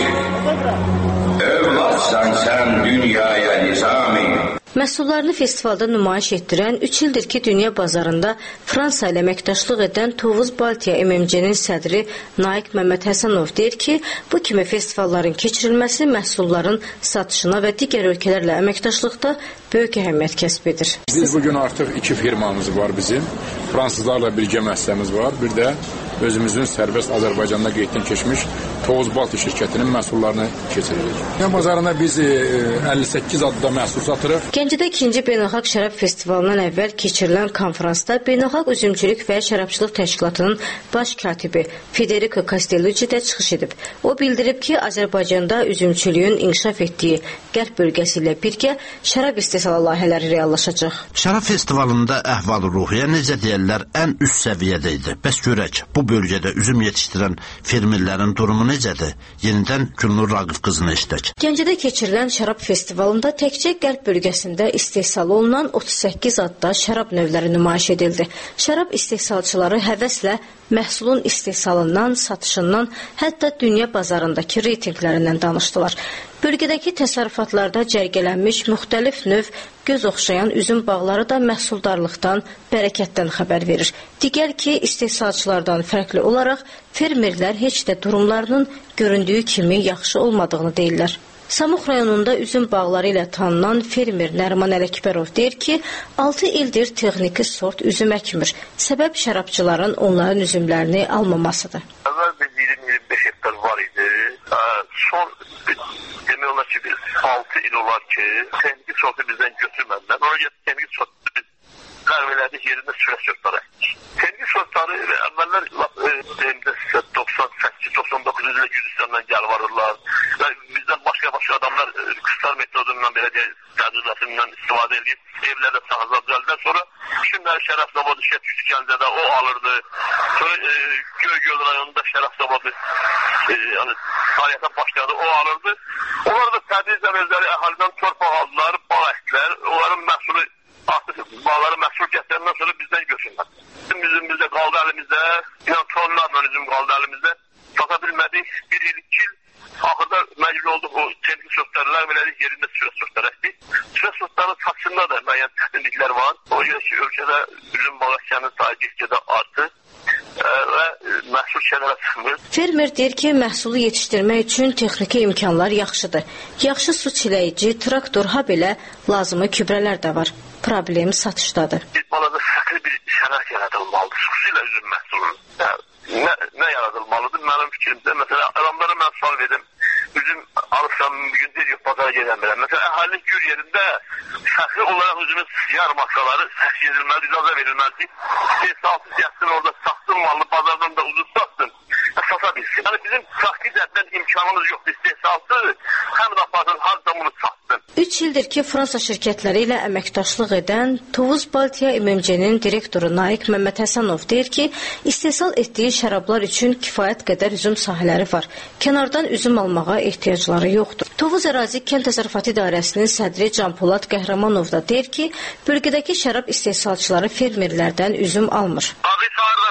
övladsan sən dünyaya nizami.
Məhsullarını festivalda nümayiş etdirən üç ildir ki, dünya bazarında Fransa ilə əməkdaşlıq edən Tovuz Baltiya M M C-nin sədri Naiq Məmməd Həsənov deyir ki, bu kimi festivalların keçirilməsi məhsulların satışına və digər ölkələrlə əməkdaşlıqda böyük əhəmiyyət kəsb edir.
Biz bugün artıq iki firmamız var bizim. Fransızlarla birgə müəssisəmiz var. Bir də özümüzün sərbəst Azərbaycanda qeyddən keçmiş Tovuz Baltiya şirkətinin məhsullarını keçiririk. Dünya bazarında biz əlli səkkiz adda məhsul satırıq.
Gəncədə ikinci Beynəlxalq Şərab Festivalından əvvəl keçirilən konfransda Beynəlxalq Üzümçülük və Şərabçılıq Təşkilatının baş katibi Federico Castellucci də çıxış edib. O bildirib ki, Azərbaycanda üzümçülüyün inkişaf etdiyi Qərb bölgəsi ilə birgə şərab istehsalı layihələri reallaşacaq.
Şərab festivalında əhval-ruhiyyə necə deyirlər, ən üst səviyyədə idi. Bəs görək, bu bölgədə üzüm yetişdirən fermerlərin durumu necədir? Yenidən Gülnur Raqif qızını eşidək.
Gəncədə keçirilən şərab festivalında təkcə Qərb bölgəsində istehsal olunan otuz səkkiz adda şərab növləri nümayiş edildi. Şərab istehsalçıları həvəslə məhsulun istehsalından, satışından, hətta dünya bazarındakı reytinqlərindən danışdılar. Bölgədəki təsərrüfatlarda cərgələnmiş müxtəlif növ göz oxşayan üzüm bağları da məhsuldarlıqdan, bərəkətdən xəbər verir. Digər ki, istehsalçılardan fərqli olaraq fermerlər heç də durumlarının göründüyü kimi yaxşı olmadığını deyirlər. Samux rayonunda üzüm bağları ilə tanınan fermer Nərman Ələkbərov deyir ki, altı ildir texniki sort üzüm əkmir. Səbəb şərabçıların onların üzümlərini almamasıdır.
Əvvəl biz iyirmi iyirmi beş hektar var idi. Son demək olar ki, altı il olar ki, texniki sortu bizdən götürmədilər. Ona görə texniki sortu biz ləğv elədik, yerində sürə sortları əkdik. Texniki sortları əvvəllər doxsan səkkiz doxsan doqquz ilə Gürcistandan gəl varırlar. Və bizdən başqa-başqa adamlar qıstar metodundan, belə deyək, təcrübəsindən istifadə edib evlərdə saxıza düzəldilər. Sonra şimdiləri şərab zavodu işə düşdü Gəncədə, o alırdı. Sonra e, Göygöl rayonunda şərab zavodu e, yəni, fəaliyyətə başladı, o alırdı. Onlar da tədricən özləri əhalidən torpaq aldılar, bağ əkdilər. Onların məhsulu artıq bağları məhsul gətirəndən sonra bizdən götürürlər. Bizim üzümüzdə qaldı əlimizdə, yəni tonlarla üzüm qaldı əlimizdə. Sata bilmədik, bir il, iki il. Axırda məcbur olduq o texniki sortlarla elədik, yerində sürə sortlar əkdik. Sürə sortların satışında da müəyyən çətinliklər var. O görə ki, ölkədə üzüm bağ əkənin sayı get-gedə artır və məhsul kənara çıxmır.
Fermer deyir ki, məhsulu yetişdirmək üçün texniki imkanlar yaxşıdır. Yaxşı su çiləyici, traktor, ha belə lazımı gübrələr də var. Problem satışdadır.
Bir balada fərqli bir şərait yaradılmalıdır. Xüsusilə üzüm məhsulunun. Nə, nə yaradılmalıdır? Mənim fikrimdə, məsələn, adamlara mən sual verdim. Üzüm alırsam bir gün deyir, yox, bazara gelənmirəm. Məsələn, əhali gür yerində fərqli olaraq üzümün yarmarkaları səhk edilməli, icazə verilməli. İstehsalçı gəlsin orada satsın malını, bazardan da ucuz satsın, sata bilsin. Yəni bizim praktiki cəhətdən imkanımız yoxdur. İstehsalçı həm də aparsın, harca bunu satsın.
üç ildir ki, Fransa şirkətləri ilə əməkdaşlıq edən Tovuz Baltiya M M C-nin direktoru Naiq Məmməd Həsənov deyir ki, istehsal etdiyi şərablar üçün kifayət qədər üzüm sahələri var. Kənardan üzüm almağa ehtiyacları yoxdur. Tovuz Ərazi Kənd Təsərrüfatı İdarəsinin sədri Can Polad Qəhrəmanov da deyir ki, bölgədəki şərab istehsalçıları fermerlərdən üzüm almır.
Ağrı sahədə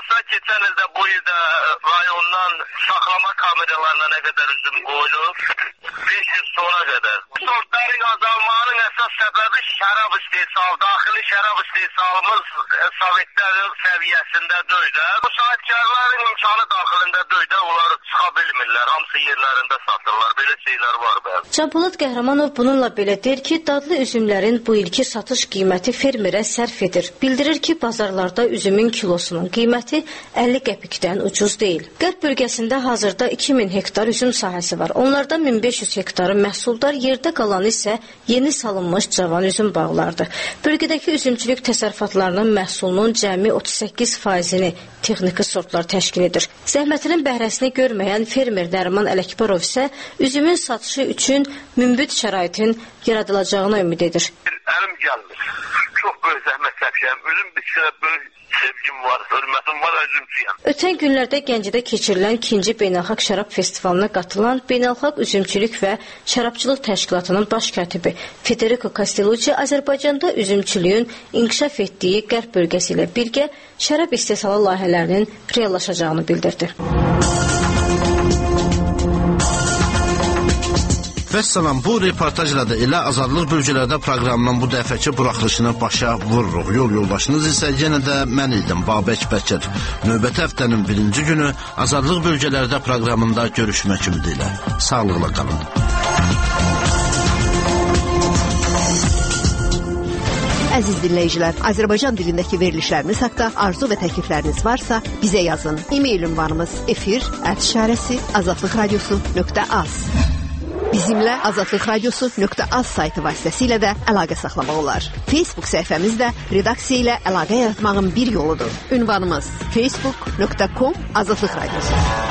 Məsələn, keçən ildə bu ildə rayondan saxlama kameralarına nə qədər üzüm qoyulub? beş yüz tona qədər. Sortların azalmanın əsas səbəbi şərab istehsalı, daxili şərab istehsalımız Sovetlərin səviyyəsində döydə. Bu sahibkarların imkanı daxilində döydə, onlar çıxa bilmirlər, hamısı yerlərində satırlar, belə şeylər var bəzi.
Canpolad Qəhrəmanov bununla belə deyir ki, dadlı üzümlərin bu ilki satış qiyməti fermerə sərf edir. Bildirir ki, bazarlarda üzümün kilosunun qiyməti əlli qəpikdən ucuz deyil. Qərb bölgəsində hazırda iki min hektar üzüm sahəsi var. Onlardan min beş yüz hektarı məhsuldar, yerdə qalanı isə yeni salınmış cavan üzüm bağlardır. Bölgədəki üzümçülük təsərrüfatlarının məhsulunun cəmi otuz səkkiz faizini texniki sortlar təşkil edir. Zəhmətinin bəhrəsini görməyən fermer Nəriman Ələkbarov isə üzümün satışı üçün münbit şəraitin yaradılacağına ümid edir.
Əlim gəlmir. Çox böyük zəhmət çəkirəm. Üzüm bitkisine böyük sevgim var, hörmətim var, üzümçüyəm.
Ötən günlərdə Gəncədə keçirilən ikinci beynəlxalq şərab festivalına qatılan Beynəlxalq Üzümçülük və Şərabçılıq Təşkilatının baş katibi Federico Castellucci Azərbaycanda üzümçülüyün inkişaf etdiyi Qərb bölgəsi ilə birgə şərab istehsalı layihələrinin reallaşacağını bildirdi.
Vəssalam, bu reportajla da elə Azadlıq Bölgələrdə proqramının bu dəfəki buraxılışını başa vururuq. Yol yoldaşınız isə yenə də mən idim, Babək Bəkir. Növbəti həftənin birinci günü Azadlıq Bölgələrdə proqramında görüşmək ümidi ilə. Sağlıqla qalın.
Əziz dinləyicilər, Azərbaycan dilindəki verilişlərimiz haqda arzu və təklifləriniz varsa bizə yazın. E-mail ünvanımız efir ət işarəsi azadlıqradiosu nöqtə az. Bizimlə azadlıq radiosu nöqtə az saytı vasitəsilə də əlaqə saxlamaq olar. Facebook səhifəmiz də redaksiya ilə əlaqə yaratmağın bir yoludur. Ünvanımız facebook nöqtə com azadlıq radiosu.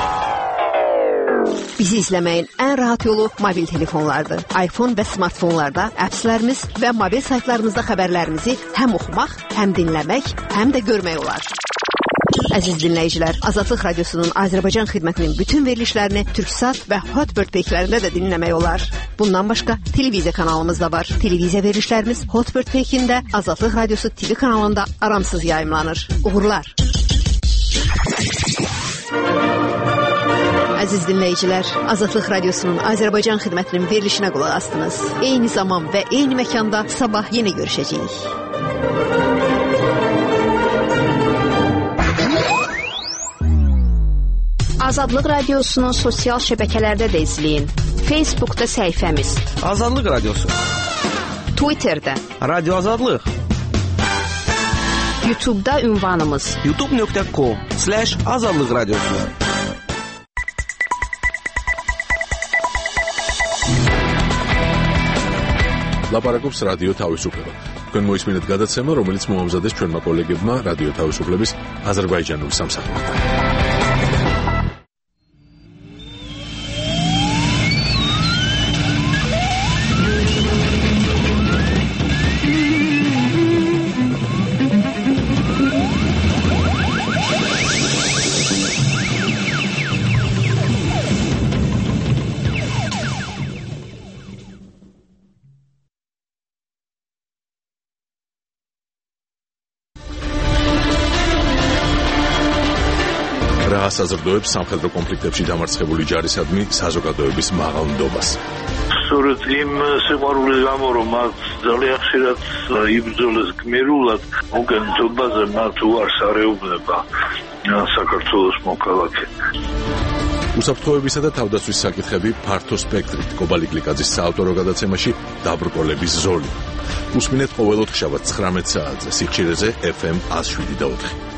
Bizi izləməyin ən rahat yolu mobil telefonlardır. iPhone və smartfonlarda appslərimiz və mobil saytlarımızda xəbərlərimizi həm oxumaq, həm dinləmək, həm də görmək olar. Əziz dinləyicilər, Azadlıq Radiosunun Azərbaycan xidmətinin bütün verilişlərini Türksat və Hotbird peyklərində də dinləmək olar. Bundan başqa televiziya kanalımız da var. Televiziya verilişlərimiz Hotbird peykində Azadlıq Radiosu T V kanalında aramsız yayımlanır. Uğurlar! Əziz dinləyicilər, Azadlıq Radiosunun Azərbaycan xidmətinin verilişinə qulaq asdınız. Eyni zaman və eyni məkanda sabah yenə görüşəcəyik. Azadlıq Radiosunu sosial şəbəkələrdə də izləyin. Facebookda səhifəmiz
Azadlıq Radiosu,
Twitterdə
Radio Azadlıq,
YouTube'da ünvanımız
youtube nöqtə com slash azadlıq radiosu.
ლაპარაკობს რადიო თავისუფლება. თქვენ მოისმინეთ გადაცემა, რომელიც მოამზადეს ჩვენმა კოლეგებმა რადიო თავისუფლების აზერბაიჯანული სამსახურიდან. ასაზრდოებს სამხედრო კონფლიქტებში დამარცხებული ჯარისადმი საზოგადოების მაღალ ნდობას.
სწორედ იმ სიყვარულის გამო, რომ მათ ძალიან ხშირად იბრძოლეს გმირულად, უკანასკნელზე მათ უარს არეუბნება საქართველოს მოქალაქე.
უსაფრთხოებისა და თავდაცვის საკითხები ფართო სპექტრით კობალი კლიკაძის საავტორო გადაცემაში დაბრკოლების ზოლი. უსმინეთ ყოველ ოთხშაბათს ცხრამეტ საათზე სიხშირეზე ეფ ემ ათს შვიდი და ოთხი.